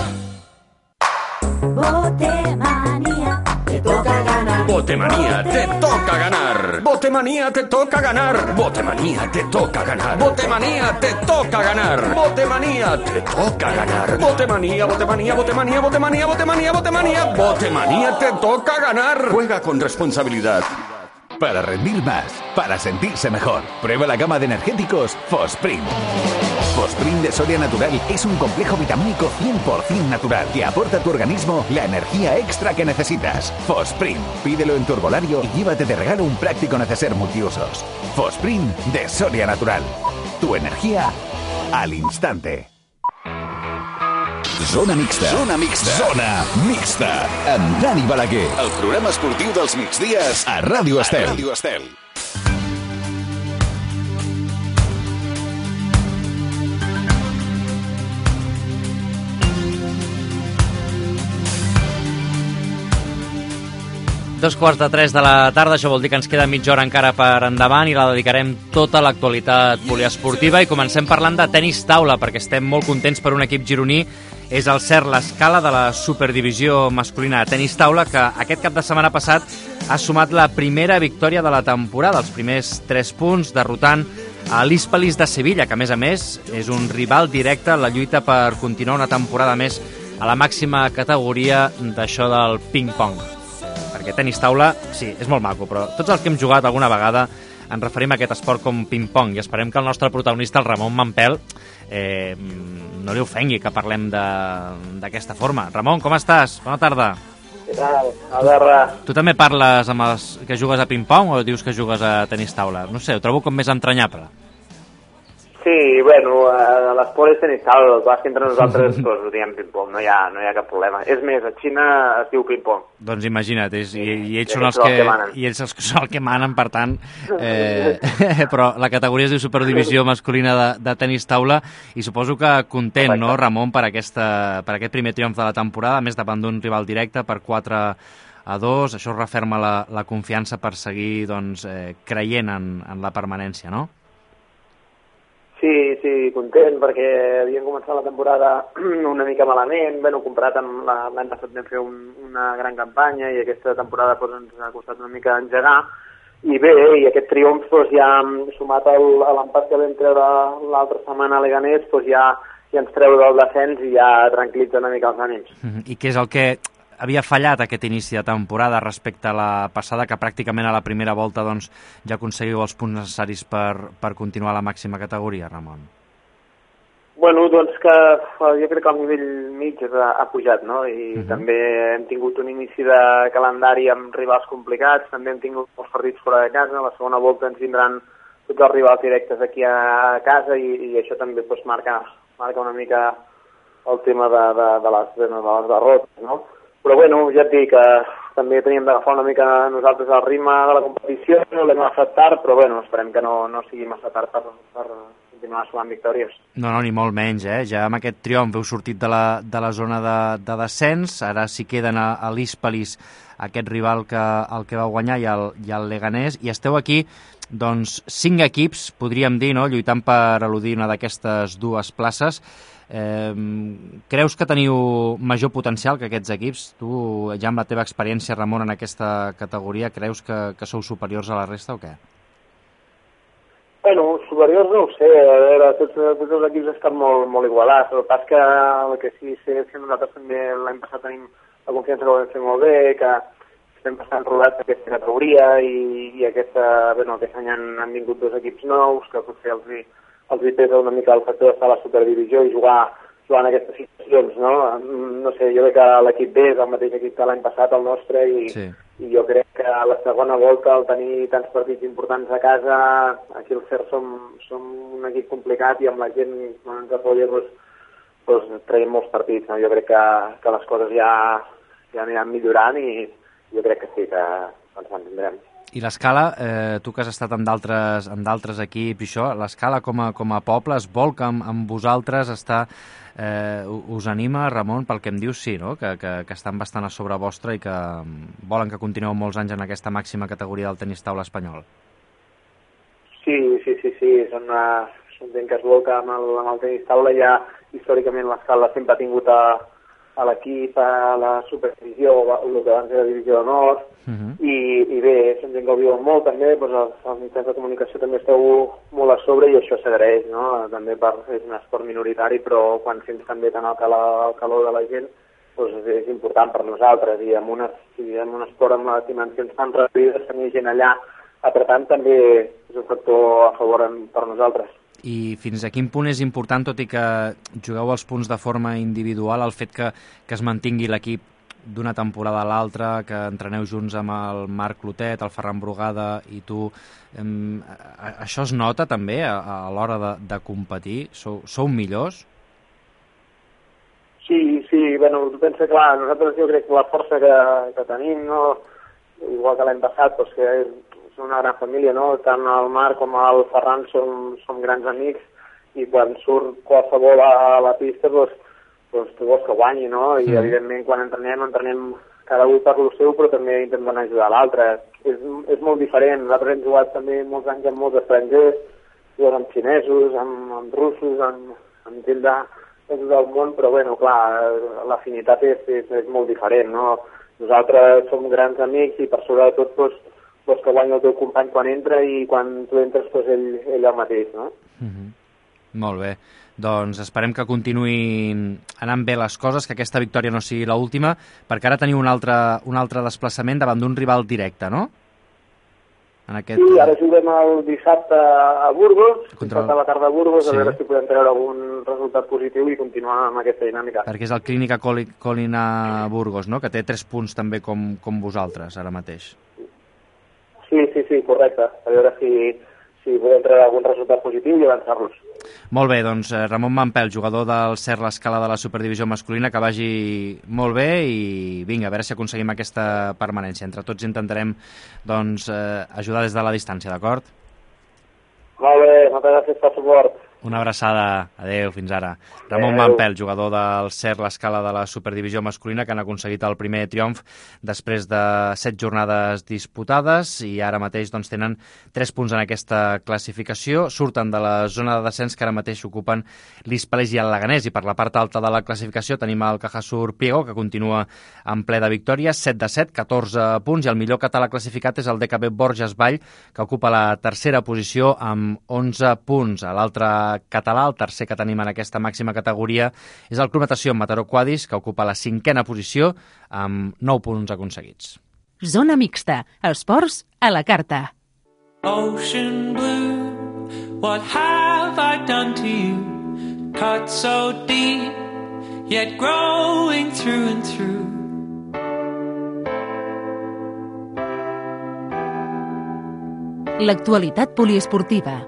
Botemanía, te toca ganar. Botemanía, te toca ganar. Botemanía, te toca ganar. Botemanía, te toca ganar. Botemanía, te toca ganar. Botemanía, botemanía, botemanía, botemanía, botemanía, botemanía. Botemanía, te toca ganar. Juega con responsabilidad. Para rendir más, para sentirse mejor, prueba la gama de energéticos Fosprint. Fosprint de Soria Natural es un complejo vitamínico 100% natural que aporta a tu organismo la energía extra que necesitas. Fosprint, pídelo en tu herbolario y llévate de regalo un práctico neceser multiusos. Fosprint de Soria Natural. Tu energía al instante. Zona mixta. Zona mixta. Zona mixta. Amb Dani Balaguer. El programa esportiu dels migdies a Ràdio Estel. A Ràdio Estel. Dos quarts de 3 de la tarda, això vol dir que ens queda mitja hora encara per endavant i la dedicarem tota a l'actualitat poliesportiva i comencem parlant de tenis taula perquè estem molt contents per un equip gironí. És el Cert l'Escala de la Superdivisió masculina de tenis taula que aquest cap de setmana passat ha sumat la primera victòria de la temporada, els primers 3 punts, derrotant a l'Hispalis de Sevilla, que a més és un rival directe en la lluita per continuar una temporada més a la màxima categoria d'això del ping-pong. Perquè tenis taula, sí, és molt maco, però tots els que hem jugat alguna vegada ens referim a aquest esport com ping-pong i esperem que el nostre protagonista, el Ramon Mampel, no li ofengui que parlem d'aquesta forma. Ramon, com estàs? Bona tarda. Què tal? A veure... Tu també parles amb els que jugues a ping-pong o dius que jugues a tenis taula? No sé, ho trobo com més entranyable. Sí, bueno, l'esport és tenis taula, el que és que entre nosaltres doncs, ho diem ping-pong, no hi ha cap problema. És més, a Xina es diu ping-pong. Doncs imagina't, i ells són els que són el que manen, per tant, però la categoria es diu Superdivisió masculina de tenis taula i suposo que content, no, Ramon, per aquest primer triomf de la temporada, a més davant d'un rival directe per 4-2, això referma la confiança per seguir doncs, creient en la permanència, no? Sí, content, perquè havíem començat la temporada una mica malament, comparat amb l'any passat vam fer una gran campanya i aquesta temporada ens ha costat una mica engegar, i bé, i aquest triomf ja sumat a l'empat que vam treure l'altra setmana a Leganés, ja ens treu del descens i ja tranquil·litza una mica els ànims. I què és el que havia fallat aquest inici de temporada respecte a la passada, que pràcticament a la primera volta doncs, ja aconseguiu els punts necessaris per continuar a la màxima categoria, Ramon? Bueno, doncs que jo crec que el nivell mig ha pujat, no? I també hem tingut un inici de calendari amb rivals complicats, també hem tingut molts partits fora de casa, a la segona volta ens vindran tots els rivals directes aquí a casa i això també doncs, marca una mica el tema de les derrotes, no? Però bueno, ja et dic que també teníem d'agafar una mica nosaltres el ritme de la competició, l'hem agafat tard, però bueno, esperem que no sigui massa tard per continuar sumant victòries. No, ni molt menys, Ja amb aquest triomf heu sortit de la zona de descens, ara sí queden a l'Hispalis aquest rival el que va guanyar i el Leganés, i esteu aquí, doncs, 5 equips, podríem dir, no?, lluitant per eludir una d'aquestes dues places. Creus que teniu major potencial que aquests equips? Tu, ja amb la teva experiència, Ramon, en aquesta categoria, creus que sou superiors a la resta o què? Bueno, superiors no ho sé, a veure, tots els equips estan molt igualats, el pas que el que sí sé és que nosaltres també l'any passat tenim la confiança que ho vam fer molt bé, que estem bastant rodats aquesta categoria i aquest any han vingut 2 equips nous, que potser els pesa una mica el factor d'estar a la superdivisió i jugar en aquestes situacions, no? No sé, jo crec que l'equip B és el mateix equip que l'any passat, el nostre, i jo crec que a la segona volta, al tenir tants partits importants a casa, aquí al CER som un equip complicat i amb la gent, quan ens apoya, doncs traiem molts partits, no? Jo crec que les coses ja aniran millorant i jo crec que sí, que ens mantindrem. I l'Escala, tu que has estat en d'altres equips i això, l'Escala com a poble es vol que amb vosaltres us anima, Ramon, pel que em dius, sí, no? Que estan bastant a sobre vostre i que volen que continueu molts anys en aquesta màxima categoria del tenis taula espanyol. Sí, són gent que es vol que amb el tenis taula ja històricament l'Escala sempre ha tingut a l'equip, a la superdivisió, el que abans era la divisió d'honor, i bé, són gent que ho viuen molt també, doncs els mitjans de comunicació també esteu molt a sobre i això s'agraeix, no? També és un esport minoritari, però quan sents també tant el calor de la gent, doncs és important per nosaltres, i en un esport amb les dimensions tan reduïdes, tenir gent allà apretant també és un factor a favor per nosaltres. I fins a quin punt és important, tot i que jugueu els punts de forma individual, el fet que es mantingui l'equip d'una temporada a l'altra, que entreneu junts amb el Marc Clotet, el Ferran Brugada i tu, això es nota també a l'hora de competir? Sou millors? Sí, bueno, tu pensa, clar, nosaltres jo crec que la força que tenim, no? Igual que l'any passat, doncs que és una gran família, no? Tant el Marc com el Ferran som grans amics i quan surt qualsevol a la pista doncs tu vols que guanyi, no? I evidentment quan entrenem cada un per lo seu, però també intentem ajudar l'altre. És molt diferent. Nosaltres hem jugat també molts anys amb molts estrangers, amb xinesos, amb russos, amb gent de tot el món, però bueno, clar, l'afinitat és molt diferent, no? Nosaltres som grans amics i per sobre de tot vols que guanyi el teu company quan entra i quan tu entres ell el mateix, no? Molt bé. Doncs esperem que continuïn anant bé les coses, que aquesta victòria no sigui l'última, perquè ara teniu un altre desplaçament davant d'un rival directe, no? Sí, ara juguem el dissabte a Burgos, dissabte a la tarda a Burgos, a veure si podem treure algun resultat positiu i continuar amb aquesta dinàmica. Perquè és el Clínica Colina Burgos, no?, que té 3 punts també com vosaltres ara mateix. Sí, correcte. A veure si podem treure algun resultat positiu i avançar-los. Molt bé, doncs Ramon Mampel, jugador del CER l'Escala de la Superdivisió masculina, que vagi molt bé i vinga, a veure si aconseguim aquesta permanència. Entre tots intentarem ajudar des de la distància, d'acord? Molt bé, moltes gràcies pel suport. Una abraçada. Adéu, fins ara. Ramon Mampel, jugador del CER l'Escala de la Superdivisió masculina, que han aconseguit el primer triomf després de 7 jornades disputades i ara mateix tenen 3 punts en aquesta classificació. Surten de la zona de descens que ara mateix ocupen l'Hispalis i el Leganés, i per la part alta de la classificació tenim el Cajasur Priego, que continua en ple de victòries, 7 de 7, 14 punts, i el millor català classificat és el DKB Borges Vall, que ocupa la tercera posició amb 11 punts. A l'altre català, el tercer que tenim en aquesta màxima categoria, és el Club Natació Mataró Quadis, que ocupa la 5a posició amb 9 punts aconseguits. Zona mixta. Esports a la carta. Ocean blue, what have I done to you? cut so deep, yet growing through and through. L'actualitat poliesportiva.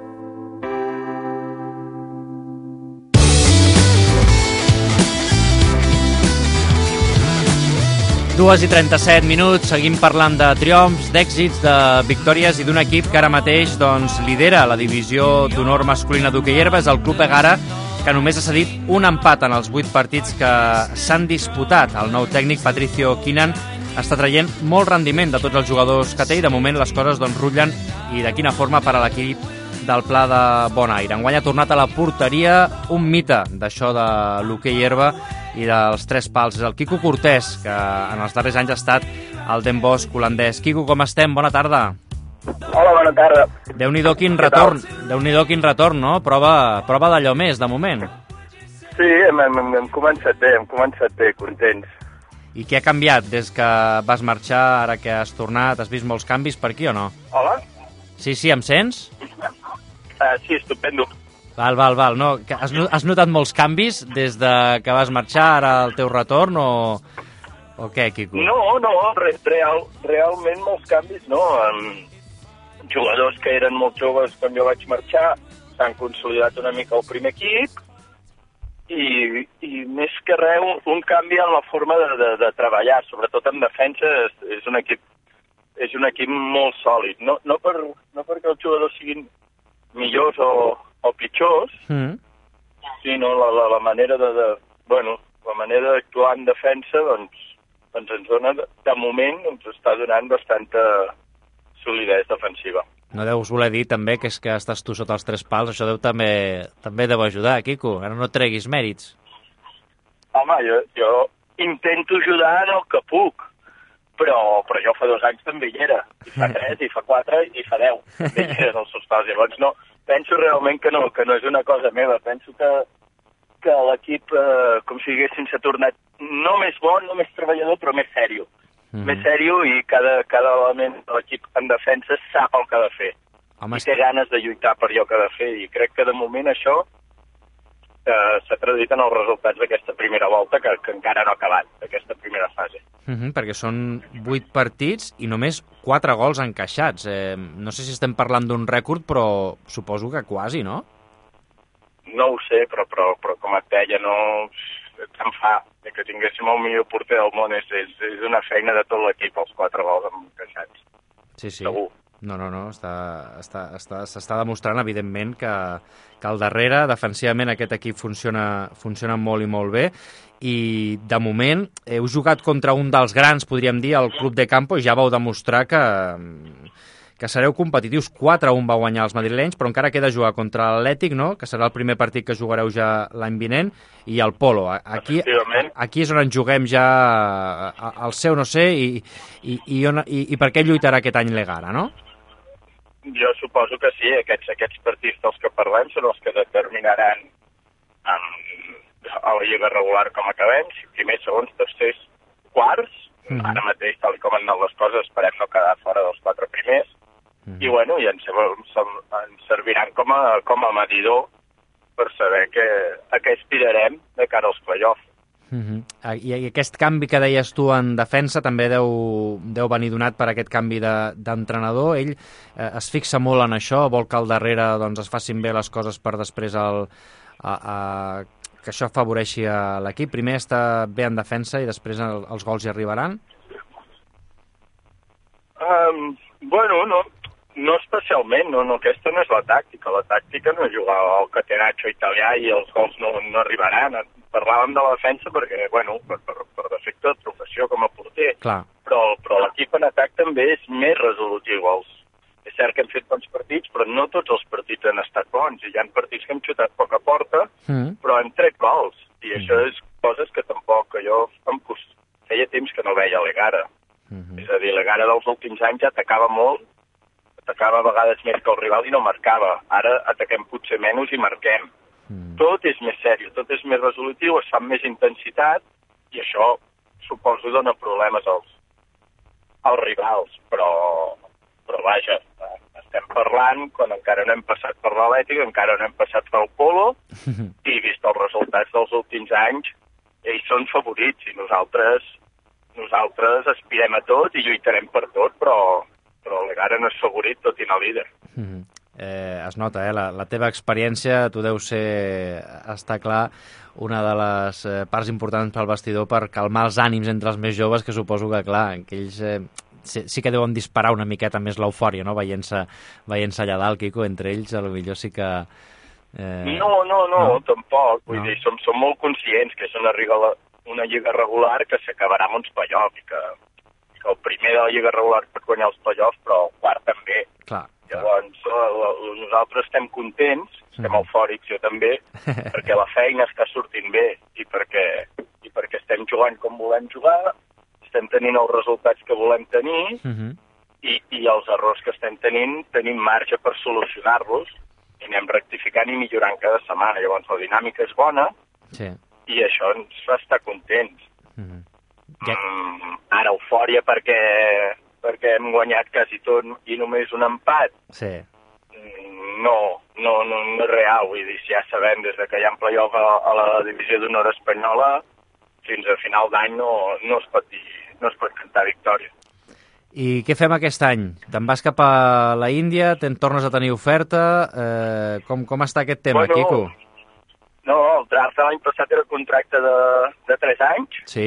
Dues i 37 minuts, seguim parlant de triomfs, d'èxits, de victòries i d'un equip que ara mateix lidera la divisió d'honor masculina d'hoquei herba, és el Club Egara, que només ha cedit un empat en els 8 partits que s'han disputat. El nou tècnic, Patricio Quinan, està traient molt rendiment de tots els jugadors que té i de moment les coses rutllen, i de quina forma per a l'equip del Pla de Bonaire. Enguany ha tornat a la porteria un mite d'això de l'hoquei herba i dels 3 pals. És el Quico Cortés, que en els darrers anys ha estat el Den Bosch holandès. Quico, com estem? Bona tarda. Hola, bona tarda. Déu-n'hi-do quin retorn, no? Prova d'allò més, de moment. Sí, hem començat bé, contents. I què ha canviat des que vas marxar, ara que has tornat? Has vist molts canvis per aquí o no? Hola? Sí, em sents? Sí, estupendo. Val. No, has notat molts canvis des de que vas marxar, ara el teu retorn, o què, Quico? No, realment molts canvis, no. Jugadors que eren molt joves quan jo vaig marxar s'han consolidat una mica al primer equip i més que res un canvi en la forma de treballar, sobretot en defensa. És un equip molt sòlid. No perquè els jugadors siguin millors o pitjors, sinó la manera la manera d'actuar en defensa ens dona, de moment, ens està donant bastanta solidesa defensiva. No deus voler dir també que és que estàs tu sota els 3 pals, això també deu ajudar, Quico, ara no treguis mèrits. Home, jo intento ajudar en el que puc, però jo fa 2 anys també hi era, i fa 3, i fa 4, i fa 10, també hi era els seus pals. Llavors no, penso realment que no és una cosa meva, penso que l'equip, com si diguéssim, s'ha tornat no més bo, no més treballador, però més sèrio. Més sèrio, i cada element de l'equip en defensa sap el que ha de fer. I té ganes de lluitar per allò que ha de fer, i crec que de moment això s'ha traduït en els resultats d'aquesta primera volta, que encara no ha acabat, d'aquesta primera fase. Perquè són 8 partits i només 4 gols encaixats. No sé si estem parlant d'un rècord, però suposo que quasi, no? No ho sé, però com et deia, no em fa que tinguéssim el millor porter del món. És una feina de tot l'equip, els 4 gols encaixats. Sí. Segur. No, s'està demostrant, evidentment, que al darrere, defensivament, aquest equip funciona molt i molt bé, i de moment heu jugat contra un dels grans, podríem dir, el Club de Campo, i ja vau demostrar que sereu competitius. 4-1 va guanyar els madrilenys, però encara queda jugar contra l'Atlètic, no?, que serà el primer partit que jugareu ja l'any vinent, i el Polo. Aquí és on ens juguem ja el seu, no sé, i per què lluitarà aquest any l'Egara, no? Jo suposo que sí, aquests partits dels que parlem són els que determinaran a la lliga regular com acabem, si primers, segons, tercers, quarts. Ara mateix, tal com han anat les coses, esperem no quedar fora dels 4 primers, i ens serviran com a medidor per saber a què aspirarem de cara als play-offs. I aquest canvi que deies tu en defensa també deu venir donat per aquest canvi d'entrenador. Ell es fixa molt en això, vol que al darrere es facin bé les coses per després que això afavoreixi a l'equip. Primer està bé en defensa i després els gols hi arribaran? No especialment, aquesta no és la tàctica. La tàctica no és jugar al catenaccio italià i els gols no arribaran. Parlàvem de la defensa perquè, per defecte de professió com a porter. Clar. Però l'equip en atac també és més resolutiu. És cert que hem fet bons partits, però no tots els partits han estat bons. Hi ha partits que hem xutat poca porta, però hem tret gols. I això és coses que tampoc jo feia temps que no veia a l'Egara. És a dir, l'Egara dels últims anys atacava molt, atacava a vegades més que el rival i no marcava. Ara ataquem potser menys i marquem. Tot és més sèrio, tot és més resolutiu, es fa amb més intensitat, i això suposo dona problemes als rivals, però vaja, estem parlant quan encara no hem passat per l'Atlètic, encara no hem passat pel Polo, i vist els resultats dels últims anys, ells són favorits, i nosaltres aspirem a tot i lluitarem per tot, però l'Egara no és favorit, tot i anar líder. Es nota, la teva experiència, tu deus ser, està clar, una de les parts importants pel vestidor per calmar els ànims entre els més joves, que suposo que, clar, que ells sí que deuen disparar una miqueta més l'eufòria, no?, veient-se allà dalt, Quico, entre ells, potser sí que... No, tampoc. Vull dir, som molt conscients que és una lliga regular que s'acabarà amb uns play-off, i que el primer de la lliga regular pot guanyar els play-offs, però el quart també. Clar. Llavors, nosaltres estem contents, estem eufòrics, jo també, perquè la feina està sortint bé i perquè estem jugant com volem jugar, estem tenint els resultats que volem tenir i els errors que estem tenint, tenim marge per solucionar-los i anem rectificant i millorant cada setmana. Llavors, la dinàmica és bona i això ens fa estar contents. Ara, eufòria perquè hem guanyat quasi tot i només un empat. No és real, vull dir, si ja sabem des que hi ha play-off a la divisió d'honor espanyola, fins a final d'any no es pot cantar victòria. I què fem aquest any? Te'n vas cap a la Índia, tornes a tenir oferta, com està aquest tema, Quico? No, el draft de l'any passat era contracte de 3 anys. Sí?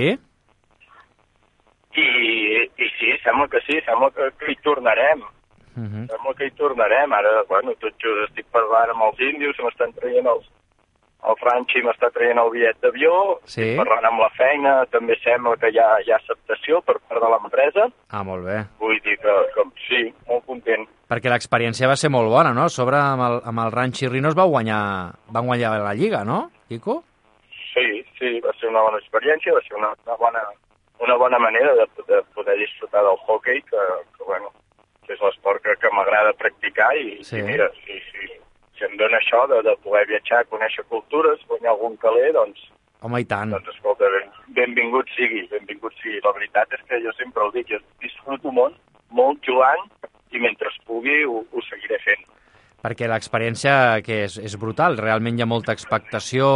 I sí, sembla que hi tornarem. Sembla que hi tornarem. Ara, tot just estic parlant amb els índios, m'estan traient el Franchi m'està traient el bitllet d'avió, estic parlant amb la feina, també sembla que hi ha acceptació per part de l'empresa. Molt bé. Vull dir que sí, molt content. Perquè l'experiència va ser molt bona, no? A sobre, amb el Ranchi Rhinos van guanyar la Lliga, no, Quico? Sí, va ser una bona experiència, va ser una bona manera de poder disfrutar del hockey, que és l'esport que m'agrada practicar i mira, si em dona això de poder viatjar, conèixer cultures, guanyar algun caler, doncs... Home, i tant. Doncs escolta, benvingut sigui. La veritat és que jo sempre ho dic, jo disfruto molt jugant i mentre es pugui ho seguiré fent. Perquè l'experiència que és brutal, realment hi ha molta expectació,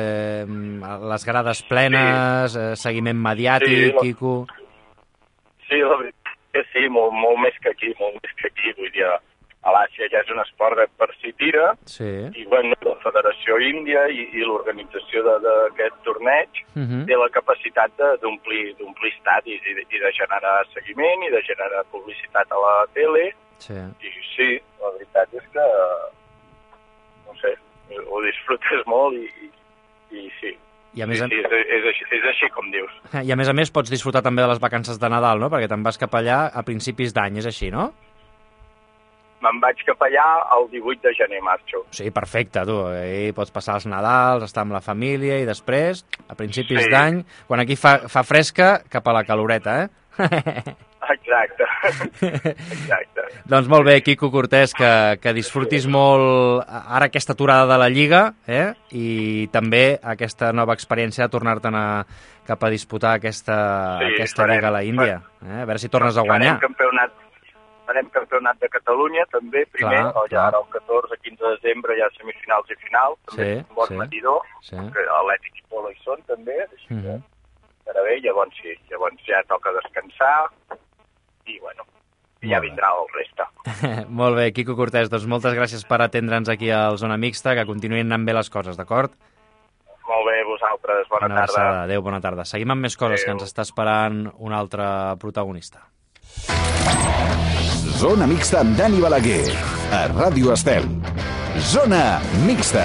les grades plenes, seguiment mediàtic, Quico... Sí, la veritat és que sí, molt més que aquí, vull dir, a l'Àsia ja és un esport per si tira, i la Federació Índia i l'organització d'aquest torneig té la capacitat d'omplir estadis i de generar seguiment i de generar publicitat a la tele. I sí, la veritat és que, no sé, ho disfrutes molt i sí. I a més, és així com dius. I a més pots disfrutar també de les vacances de Nadal, no? Perquè te'n vas cap allà a principis d'any, és així, no? Me'n vaig cap allà el 18 de gener, marxo. Sí, perfecte, tu. Ahir pots passar els Nadals, estar amb la família i després, a principis d'any, quan aquí fa fresca, cap a la caloreta, Exacte. Doncs molt bé, Quico Cortés, que disfrutis molt ara aquesta aturada de la Lliga i també aquesta nova experiència de tornar-te'n cap a disputar aquesta Lliga a la Índia. A veure si tornes a guanyar. Farem campionat de Catalunya també, primer, ara el 14-15 de desembre hi ha semifinals i finals, també és un bon medidor, que l'Atlètic i Polo hi són també, així que serà bé, llavors ja toca descansar i ja vindrà el resta. Molt bé, Quico Cortés, doncs moltes gràcies per atendre'ns aquí al Zona Mixta, que continuïn anant bé les coses, d'acord? Molt bé, vosaltres, bona tarda. Adéu, bona tarda. Seguim amb més coses, que ens està esperant un altre protagonista. Zona Mixta amb Dani Balaguer, a Ràdio Estel. Zona Mixta.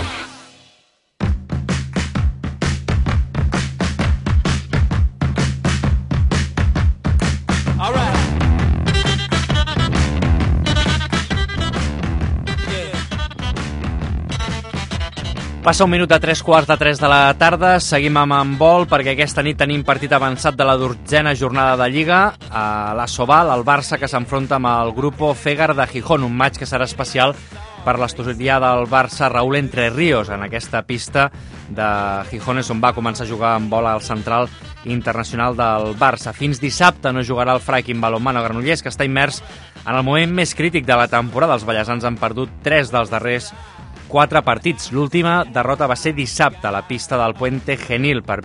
Passa un minut a 3:15 de la tarda, seguim amb handbol perquè aquesta nit tenim partit avançat de la 12ª jornada de Lliga a l'Asobal, el Barça que s'enfronta amb el Grupo Fegar de Gijón, un match que serà especial per l'estudioria del Barça Raúl Entre Ríos en aquesta pista de Gijón, on va començar a jugar amb bola al central internacional del Barça. Fins dissabte no jugarà el Freiking Balonmano Granollers, que està immers En el moment més crític de la temporada, els ballesans han perdut 3 dels darrers 4 partits. L'última derrota va ser dissabte a la pista del Puente Genil per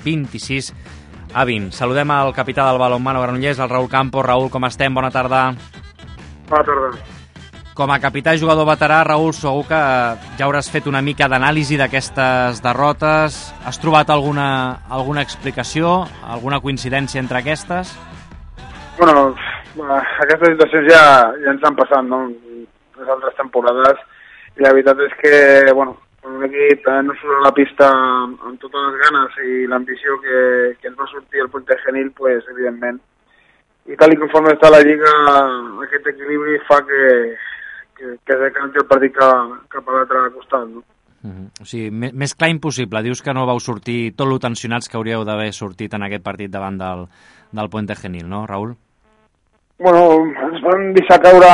26-20. Saludem al capità del balonmano Granollers, el Raúl Campos. Raúl, com estem? Bona tarda. Bona tarda. Com a capità i jugador veterà, Raúl, segur que ja hauràs fet una mica d'anàlisi d'aquestes derrotes. Has trobat alguna explicació, alguna coincidència entre aquestes? Bueno, aquestes situacions ja ens han passat, no?, les altres temporades, i la veritat és que, bueno, un equip no surt a la pista amb totes les ganes i l'ambició que ens va sortir el Puente Genil, pues, evidentment. I tal i conforme està la Lliga, aquest equilibri fa que es decanti el partit cap a l'altre costat, no? O sigui, més clar impossible. Dius que no vau sortir tot lo tensionats que hauríeu d'haver sortit en aquest partit davant del Puente Genil, no, Raúl? Bueno, ens van deixar caure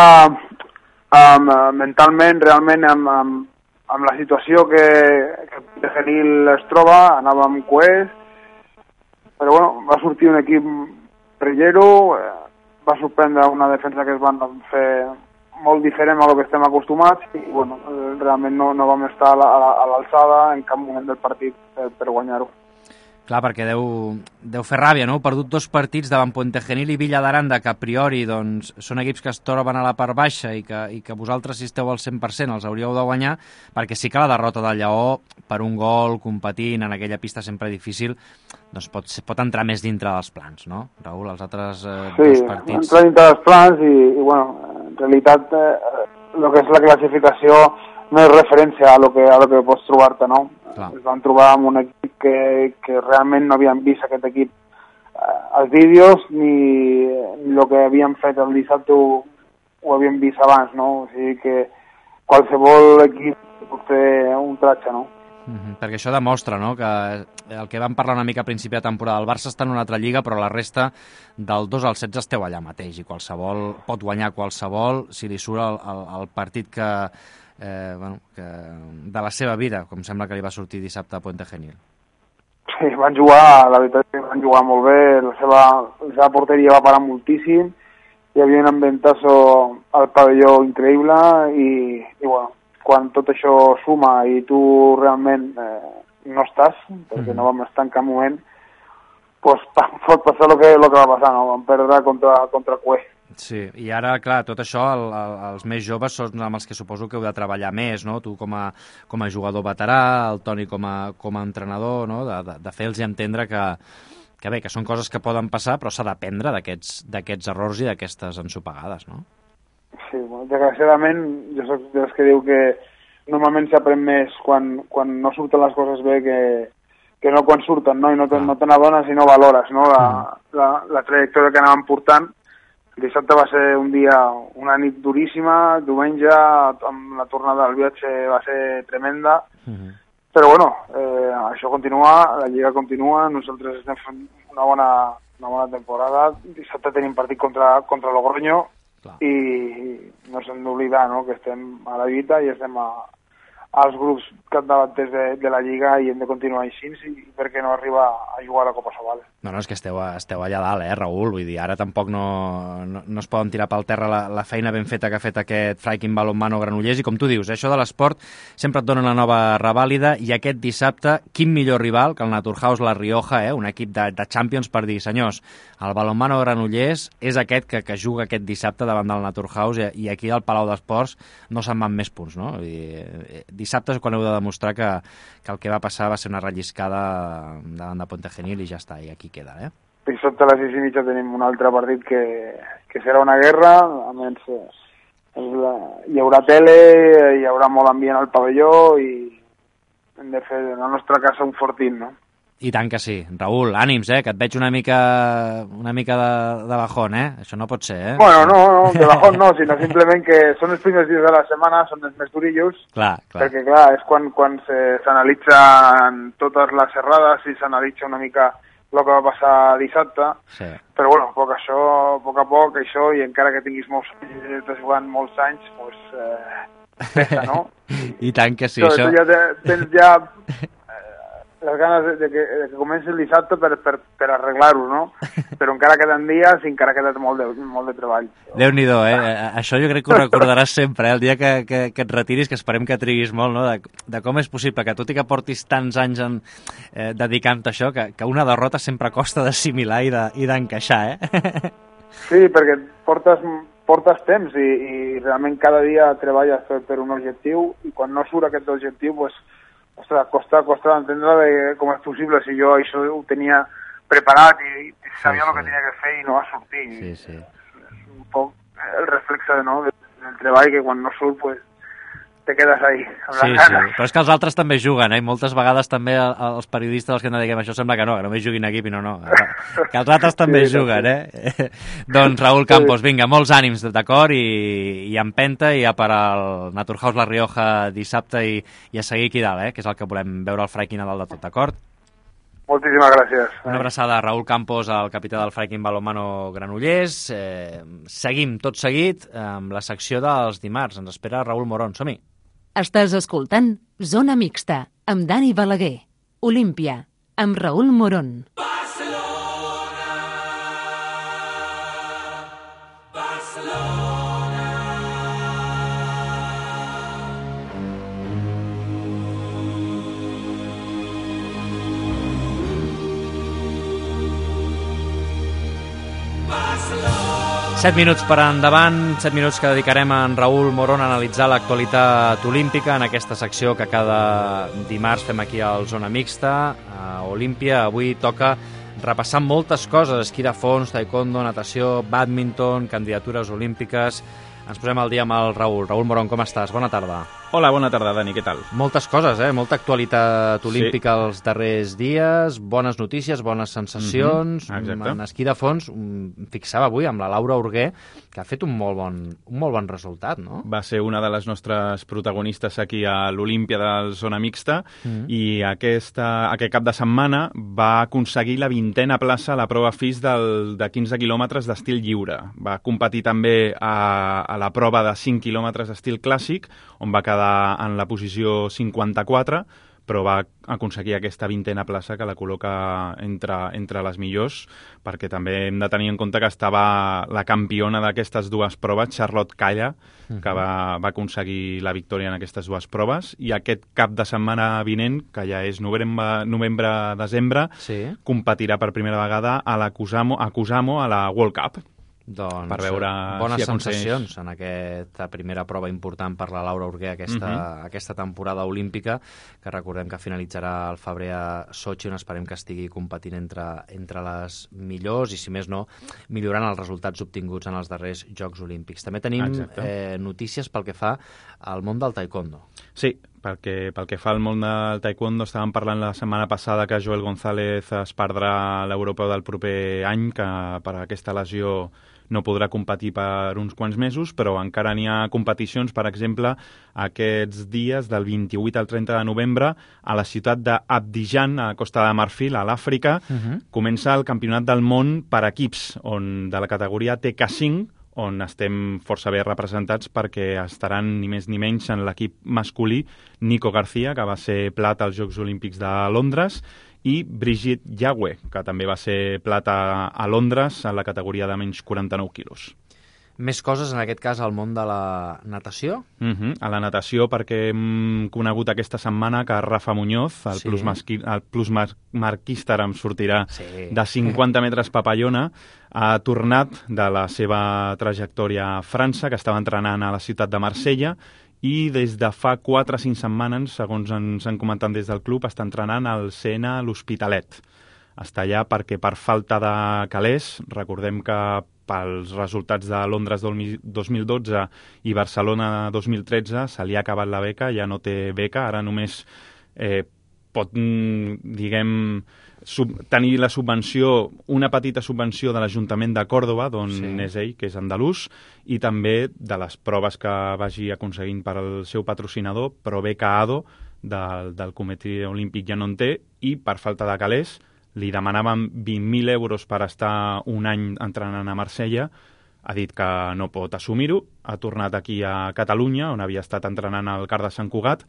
mentalment, realment, amb la situació que el Puente Genil es troba, anàvem coers, però bueno, va sortir un equip rellero, va sorprendre una defensa que es van fer molt diferent a lo que estem acostumats i bueno, realment no vam estar a l'alçada en cap moment del partit per guanyar-ho. Clar, perquè deu fer ràbia, no? Heu perdut 2 partits davant Puente Genil i Villa d'Aranda, que a priori doncs, són equips que es troben a la part baixa i que vosaltres, si esteu al 100%, els hauríeu de guanyar, perquè sí que la derrota del Lleó, per un gol, competint en aquella pista sempre difícil, doncs pot entrar més dintre dels plans, no, Raúl? Els altres 2 partits... Sí, entra dintre dels plans i bueno, en realitat, el que és la classificació no és referència a lo que pots trobar-te, no? Clar. Es van trobar amb un equip que realment no havien vist aquest equip als vídeos ni el que havien fet el dissabte ho havien vist abans, no? O sigui que qualsevol equip pot fer un tratge, no? Perquè això demostra, no?, que el que vam parlar una mica a principi de temporada, el Barça està en una altra lliga, però la resta del 2 al 16 esteu allà mateix i qualsevol pot guanyar qualsevol si li surt el partit que de la seva vida, com sembla que li va sortir dissabte a Puente Genil. Sí, van jugar, la veritat que van jugar molt bé, la seva porteria va parar moltíssim, hi havia un ambientazo al pavelló increïble i bueno, quan tot això suma i tu realment no estàs, perquè no vam estar en cap moment, pues pot passar el que va passar, no? Vam perdre contra Cué. Sí, i ara, clar, tot això, els més joves són amb els que suposo que heu de treballar més, no? Tu com a jugador veterà, el Toni com a entrenador, no? De fer-los entendre que bé, que són coses que poden passar, però s'ha d'aprendre d'aquests errors i d'aquestes ensopegades, no? Sí, bueno, desgraciadament, jo soc dels que diu que normalment s'aprèn més quan no surten les coses bé que no quan surten, no? I no te n'adones i no valores, no? La trajectòria que anàvem portant. Dissabte va ser una nit duríssima, diumenge amb la tornada del viatge va ser tremenda, però bueno, això continua, la Lliga continua, nosaltres estem fent una bona temporada, dissabte tenim partit contra Logroño i no s'hem d'oblidar, no?, que estem a la lluita i estem als grups capdavanters de la Lliga i hem de continuar així i per què no arriba a jugar a la Copa Sobal. No, és que esteu allà dalt, Raül? Vull dir, ara tampoc no es poden tirar pel terra la feina ben feta que ha fet aquest Freiking Balonmano Granollers i com tu dius, això de l'esport sempre et dona una nova revàlida i aquest dissabte, quin millor rival que el Naturhaus La Rioja, un equip de Champions per dir, senyors, el Balonmano Granollers és aquest que juga aquest dissabte davant del Naturhaus i aquí al Palau d'Esports no se'n van més punts, no? Vull dir, dissabte és quan heu de demostrar que el que va passar va ser una relliscada davant de Puente Genil i ja està, i aquí queda, Dissabte a les 6:30 tenim un altre partit que serà una guerra, a més hi haurà tele, hi haurà molt ambient al pavelló i hem de fer de la nostra casa un fortín, no? I tant que sí. Raül, ànims, que et veig una mica de bajón, Això no pot ser, Bueno, no, de bajón no, sinó simplement que són els primers dies de la setmana, són els més durillos, perquè, clar, és quan s'analitzen totes les errades i s'analitza una mica el que va passar dissabte, però, bueno, a poc, això, i encara que tinguis molts anys, estàs jugant molts anys, doncs, pesa, no? I tant que sí, això. Tu ja tens les ganes de que comenci el dissabte per arreglar-ho, no? Però encara queden dies i encara queda molt de treball. Déu-n'hi-do, això jo crec que ho recordaràs sempre, el dia que et retiris, que esperem que triguis molt, no? De com és possible que, tot i que portis tants anys dedicant-te a això, que una derrota sempre costa d'assimilar i d'encaixar, Sí, perquè portes temps i realment cada dia treballes per un objectiu i quan no surt aquest objectiu, pues, ostres, costa d'entendre com és possible si jo això ho tenia preparat i sabia el que tenia que fer i no va sortir. Sí. És un poc el reflexe, no, del treball que quan no surt, pues, te quedes ahí. Sí, però és que els altres també juguen, i moltes vegades també els periodistes als que ens dediquem a això sembla que només juguin equip i no. Que els altres també juguen, Doncs Raúl Campos, vinga, molts ànims, d'acord, i empenta, i a per al Naturhaus La Rioja dissabte i a seguir aquí dalt, que és el que volem veure el Freiking a dalt de tot, d'acord? Moltíssimes gràcies. Una abraçada a Raúl Campos, el capità del Freiking Balonmano Granollers. Seguim tot seguit amb la secció dels dimarts. Ens espera Raúl Morón. Som-hi. Estàs escoltant Zona Mixta, amb Dani Balaguer. Olímpia, amb Raúl Morón. 7 minuts per endavant, 7 minuts que dedicarem a en Raúl Morón a analitzar l'actualitat olímpica en aquesta secció que cada dimarts fem aquí al Zona Mixta, a Olímpia. Avui toca repassar moltes coses, esquí de fons, taekwondo, natació, bàdminton, candidatures olímpiques. Ens posem al dia amb el Raúl. Raúl Morón, com estàs? Bona tarda. Hola, bona tarda, Dani, què tal? Moltes coses, molta actualitat olímpica els darrers dies, bones notícies, bones sensacions. En esquí de fons, em fixava avui amb la Laura Urguer, que ha fet un molt bon resultat, no? Va ser una de les nostres protagonistes aquí a l'Olímpia de Zona Mixta i aquest cap de setmana va aconseguir la 20a plaça a la prova FIS de 15 quilòmetres d'estil lliure. Va competir també a la prova de 5 quilòmetres d'estil clàssic, on va quedar en la posició 54, però va aconseguir aquesta 20a plaça que la col·loca entre les millors, perquè també hem de tenir en compte que estava la campiona d'aquestes dues proves, Charlotte Kalla, que va aconseguir la victòria en aquestes dues proves, i aquest cap de setmana vinent, que ja és novembre-desembre, competirà per primera vegada a Kusamo, a la World Cup. Doncs per veure bones si sensacions en aquesta primera prova important per la Laura Urguer aquesta temporada olímpica, que recordem que finalitzarà al febrer a Sochi, on esperem que estigui competint entre les millors i, si més no, millorant els resultats obtinguts en els darrers Jocs Olímpics. També tenim notícies pel que fa al món del taekwondo. Sí, pel que fa al món del taekwondo, estàvem parlant la setmana passada que Joel González es perdrà l'europeu del proper any, que per aquesta lesió no podrà competir per uns quants mesos, però encara n'hi ha competicions, per exemple, aquests dies del 28 al 30 de novembre a la ciutat d'Abidjan, a Costa de Marfil, a l'Àfrica. Comença el Campionat del Món per equips, de la categoria TK5, on estem força bé representats perquè estaran ni més ni menys en l'equip masculí Nico García, que va ser plata als Jocs Olímpics de Londres, i Brigitte Yagüe, que també va ser plata a Londres en la categoria de menys 49 quilos. Més coses, en aquest cas, al món de la natació? A la natació, perquè hem conegut aquesta setmana que Rafa Muñoz, el plusmarquista, em sortirà, de 50 metres papallona, ha tornat de la seva trajectòria a França, que estava entrenant a la ciutat de Marsella, i des de fa 4 o 5 setmanes, segons ens han comentat des del club, està entrenant al CN l'Hospitalet. Està allà perquè per falta de calés, recordem que pels resultats de Londres 2012 i Barcelona 2013 se li ha acabat la beca, ja no té beca, ara només pot, tenir la subvenció, una petita subvenció de l'Ajuntament de Còrdova, d'on és ell, que és andalús, i també de les proves que vagi aconseguint per al seu patrocinador, però beca ADO del Comitè Olímpic ja no en té, i per falta de calés li demanaven 20.000 euros per estar un any entrenant a Marsella, ha dit que no pot assumir-ho, ha tornat aquí a Catalunya, on havia estat entrenant al CAR de Sant Cugat,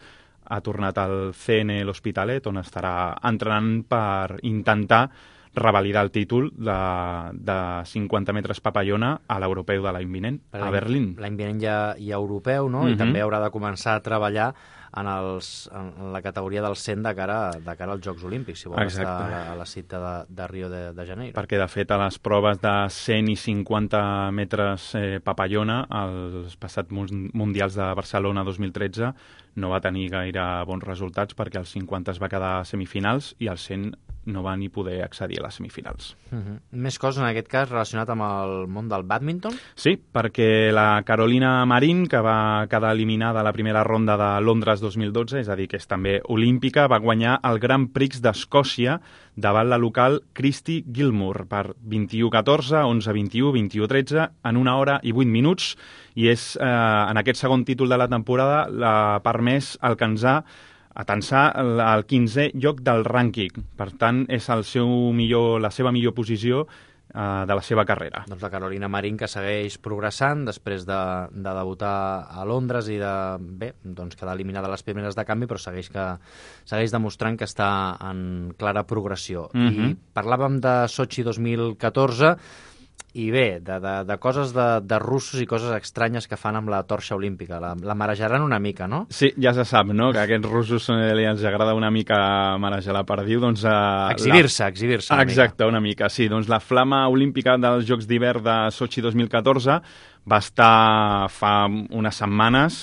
ha tornat al CN l'Hospitalet, on estarà entrenant per intentar revalidar el títol de 50 metres papallona a l'europeu de l'any vinent, a Berlín. L'any vinent hi ha europeu, no? I també haurà de començar a treballar en la categoria del 100 de cara als Jocs Olímpics, si vol estar a la cita de Rio de Janeiro. Perquè, de fet, a les proves de 100 i 50 metres papallona, als passats mundials de Barcelona 2013, no va tenir gaire bons resultats perquè els 50 es va quedar a semifinals i el 100 no va ni poder accedir a les semifinals. Més coses, en aquest cas, relacionat amb el món del bàdminton? Sí, perquè la Carolina Marín, que va quedar eliminada a la primera ronda de Londres 2012, és a dir, que és també olímpica, va guanyar el Grand Prix d'Escòcia davant la local Christy Gilmour per 21-14, 11-21, 21-13, en 1 hora i 8 minuts, i és en aquest segon títol de la temporada l'ha permès alcançar el 15è lloc del rànquing. Per tant, és la seva millor posició de la seva carrera. Doncs la Carolina Marín, que segueix progressant després de debutar a Londres i doncs quedar eliminada a les primeres de canvi, però segueix demostrant que està en clara progressió. I parlàvem de Sochi 2014, i bé, de coses de russos i coses estranyes que fan amb la torxa olímpica. La marejaran una mica, no? Sí, ja se sap, no?, que a aquests russos els agrada una mica marejar la perdiu. Doncs, exhibir-se una mica. Exacte, una mica, sí. Doncs la flama olímpica dels Jocs d'hivern de Sochi 2014 va estar fa unes setmanes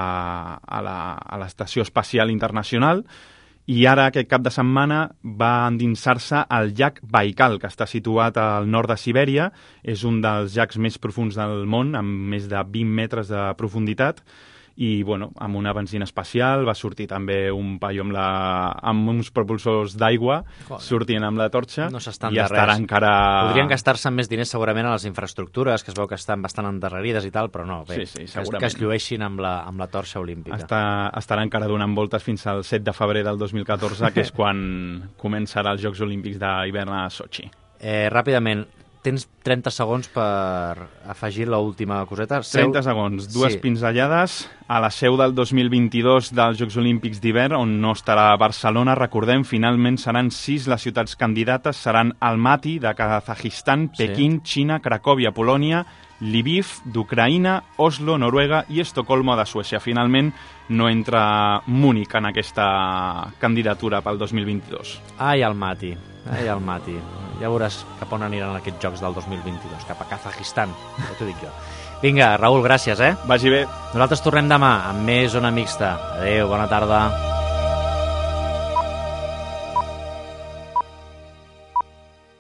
a l'Estació Espacial Internacional, i ara aquest cap de setmana va endinsar-se al llac Baikal, que està situat al nord de Sibèria. És un dels llacs més profuns del món, amb més de 20 metres de profunditat, i amb una benzina espacial va sortir també un paio amb uns propulsors d'aigua sortint amb la torxa, no s'estan i estarà encara... Podrien gastar-se més diners segurament a les infraestructures, que es veu que estan bastant endarrerides i tal, però no, bé, sí, que es llueixin amb la torxa olímpica. Estarà encara donant voltes fins al 7 de febrer del 2014, que és quan començarà els Jocs Olímpics d'hivern a Sochi. Ràpidament, tens 30 segons per afegir l'última coseta. 30 segons, dues pinzellades. A la seu del 2022 dels Jocs Olímpics d'hivern, on no estarà Barcelona, recordem, finalment seran 6 les ciutats candidates, seran Almaty, de Kazajistan, Pequín, Xina, Cracòvia, Polònia, Lviv, d'Ucraïna, Oslo, Noruega i Estocolmo, de Suècia. Finalment no entra Múnich en aquesta candidatura pel 2022. Ai, Almaty. Ja veuràs cap on aniran aquests Jocs del 2022, cap a Kazajistan, ja t'ho dic jo. Vinga, Raül, gràcies, Vagi bé. Nosaltres tornem demà amb més Zona Mixta. Adéu, bona tarda.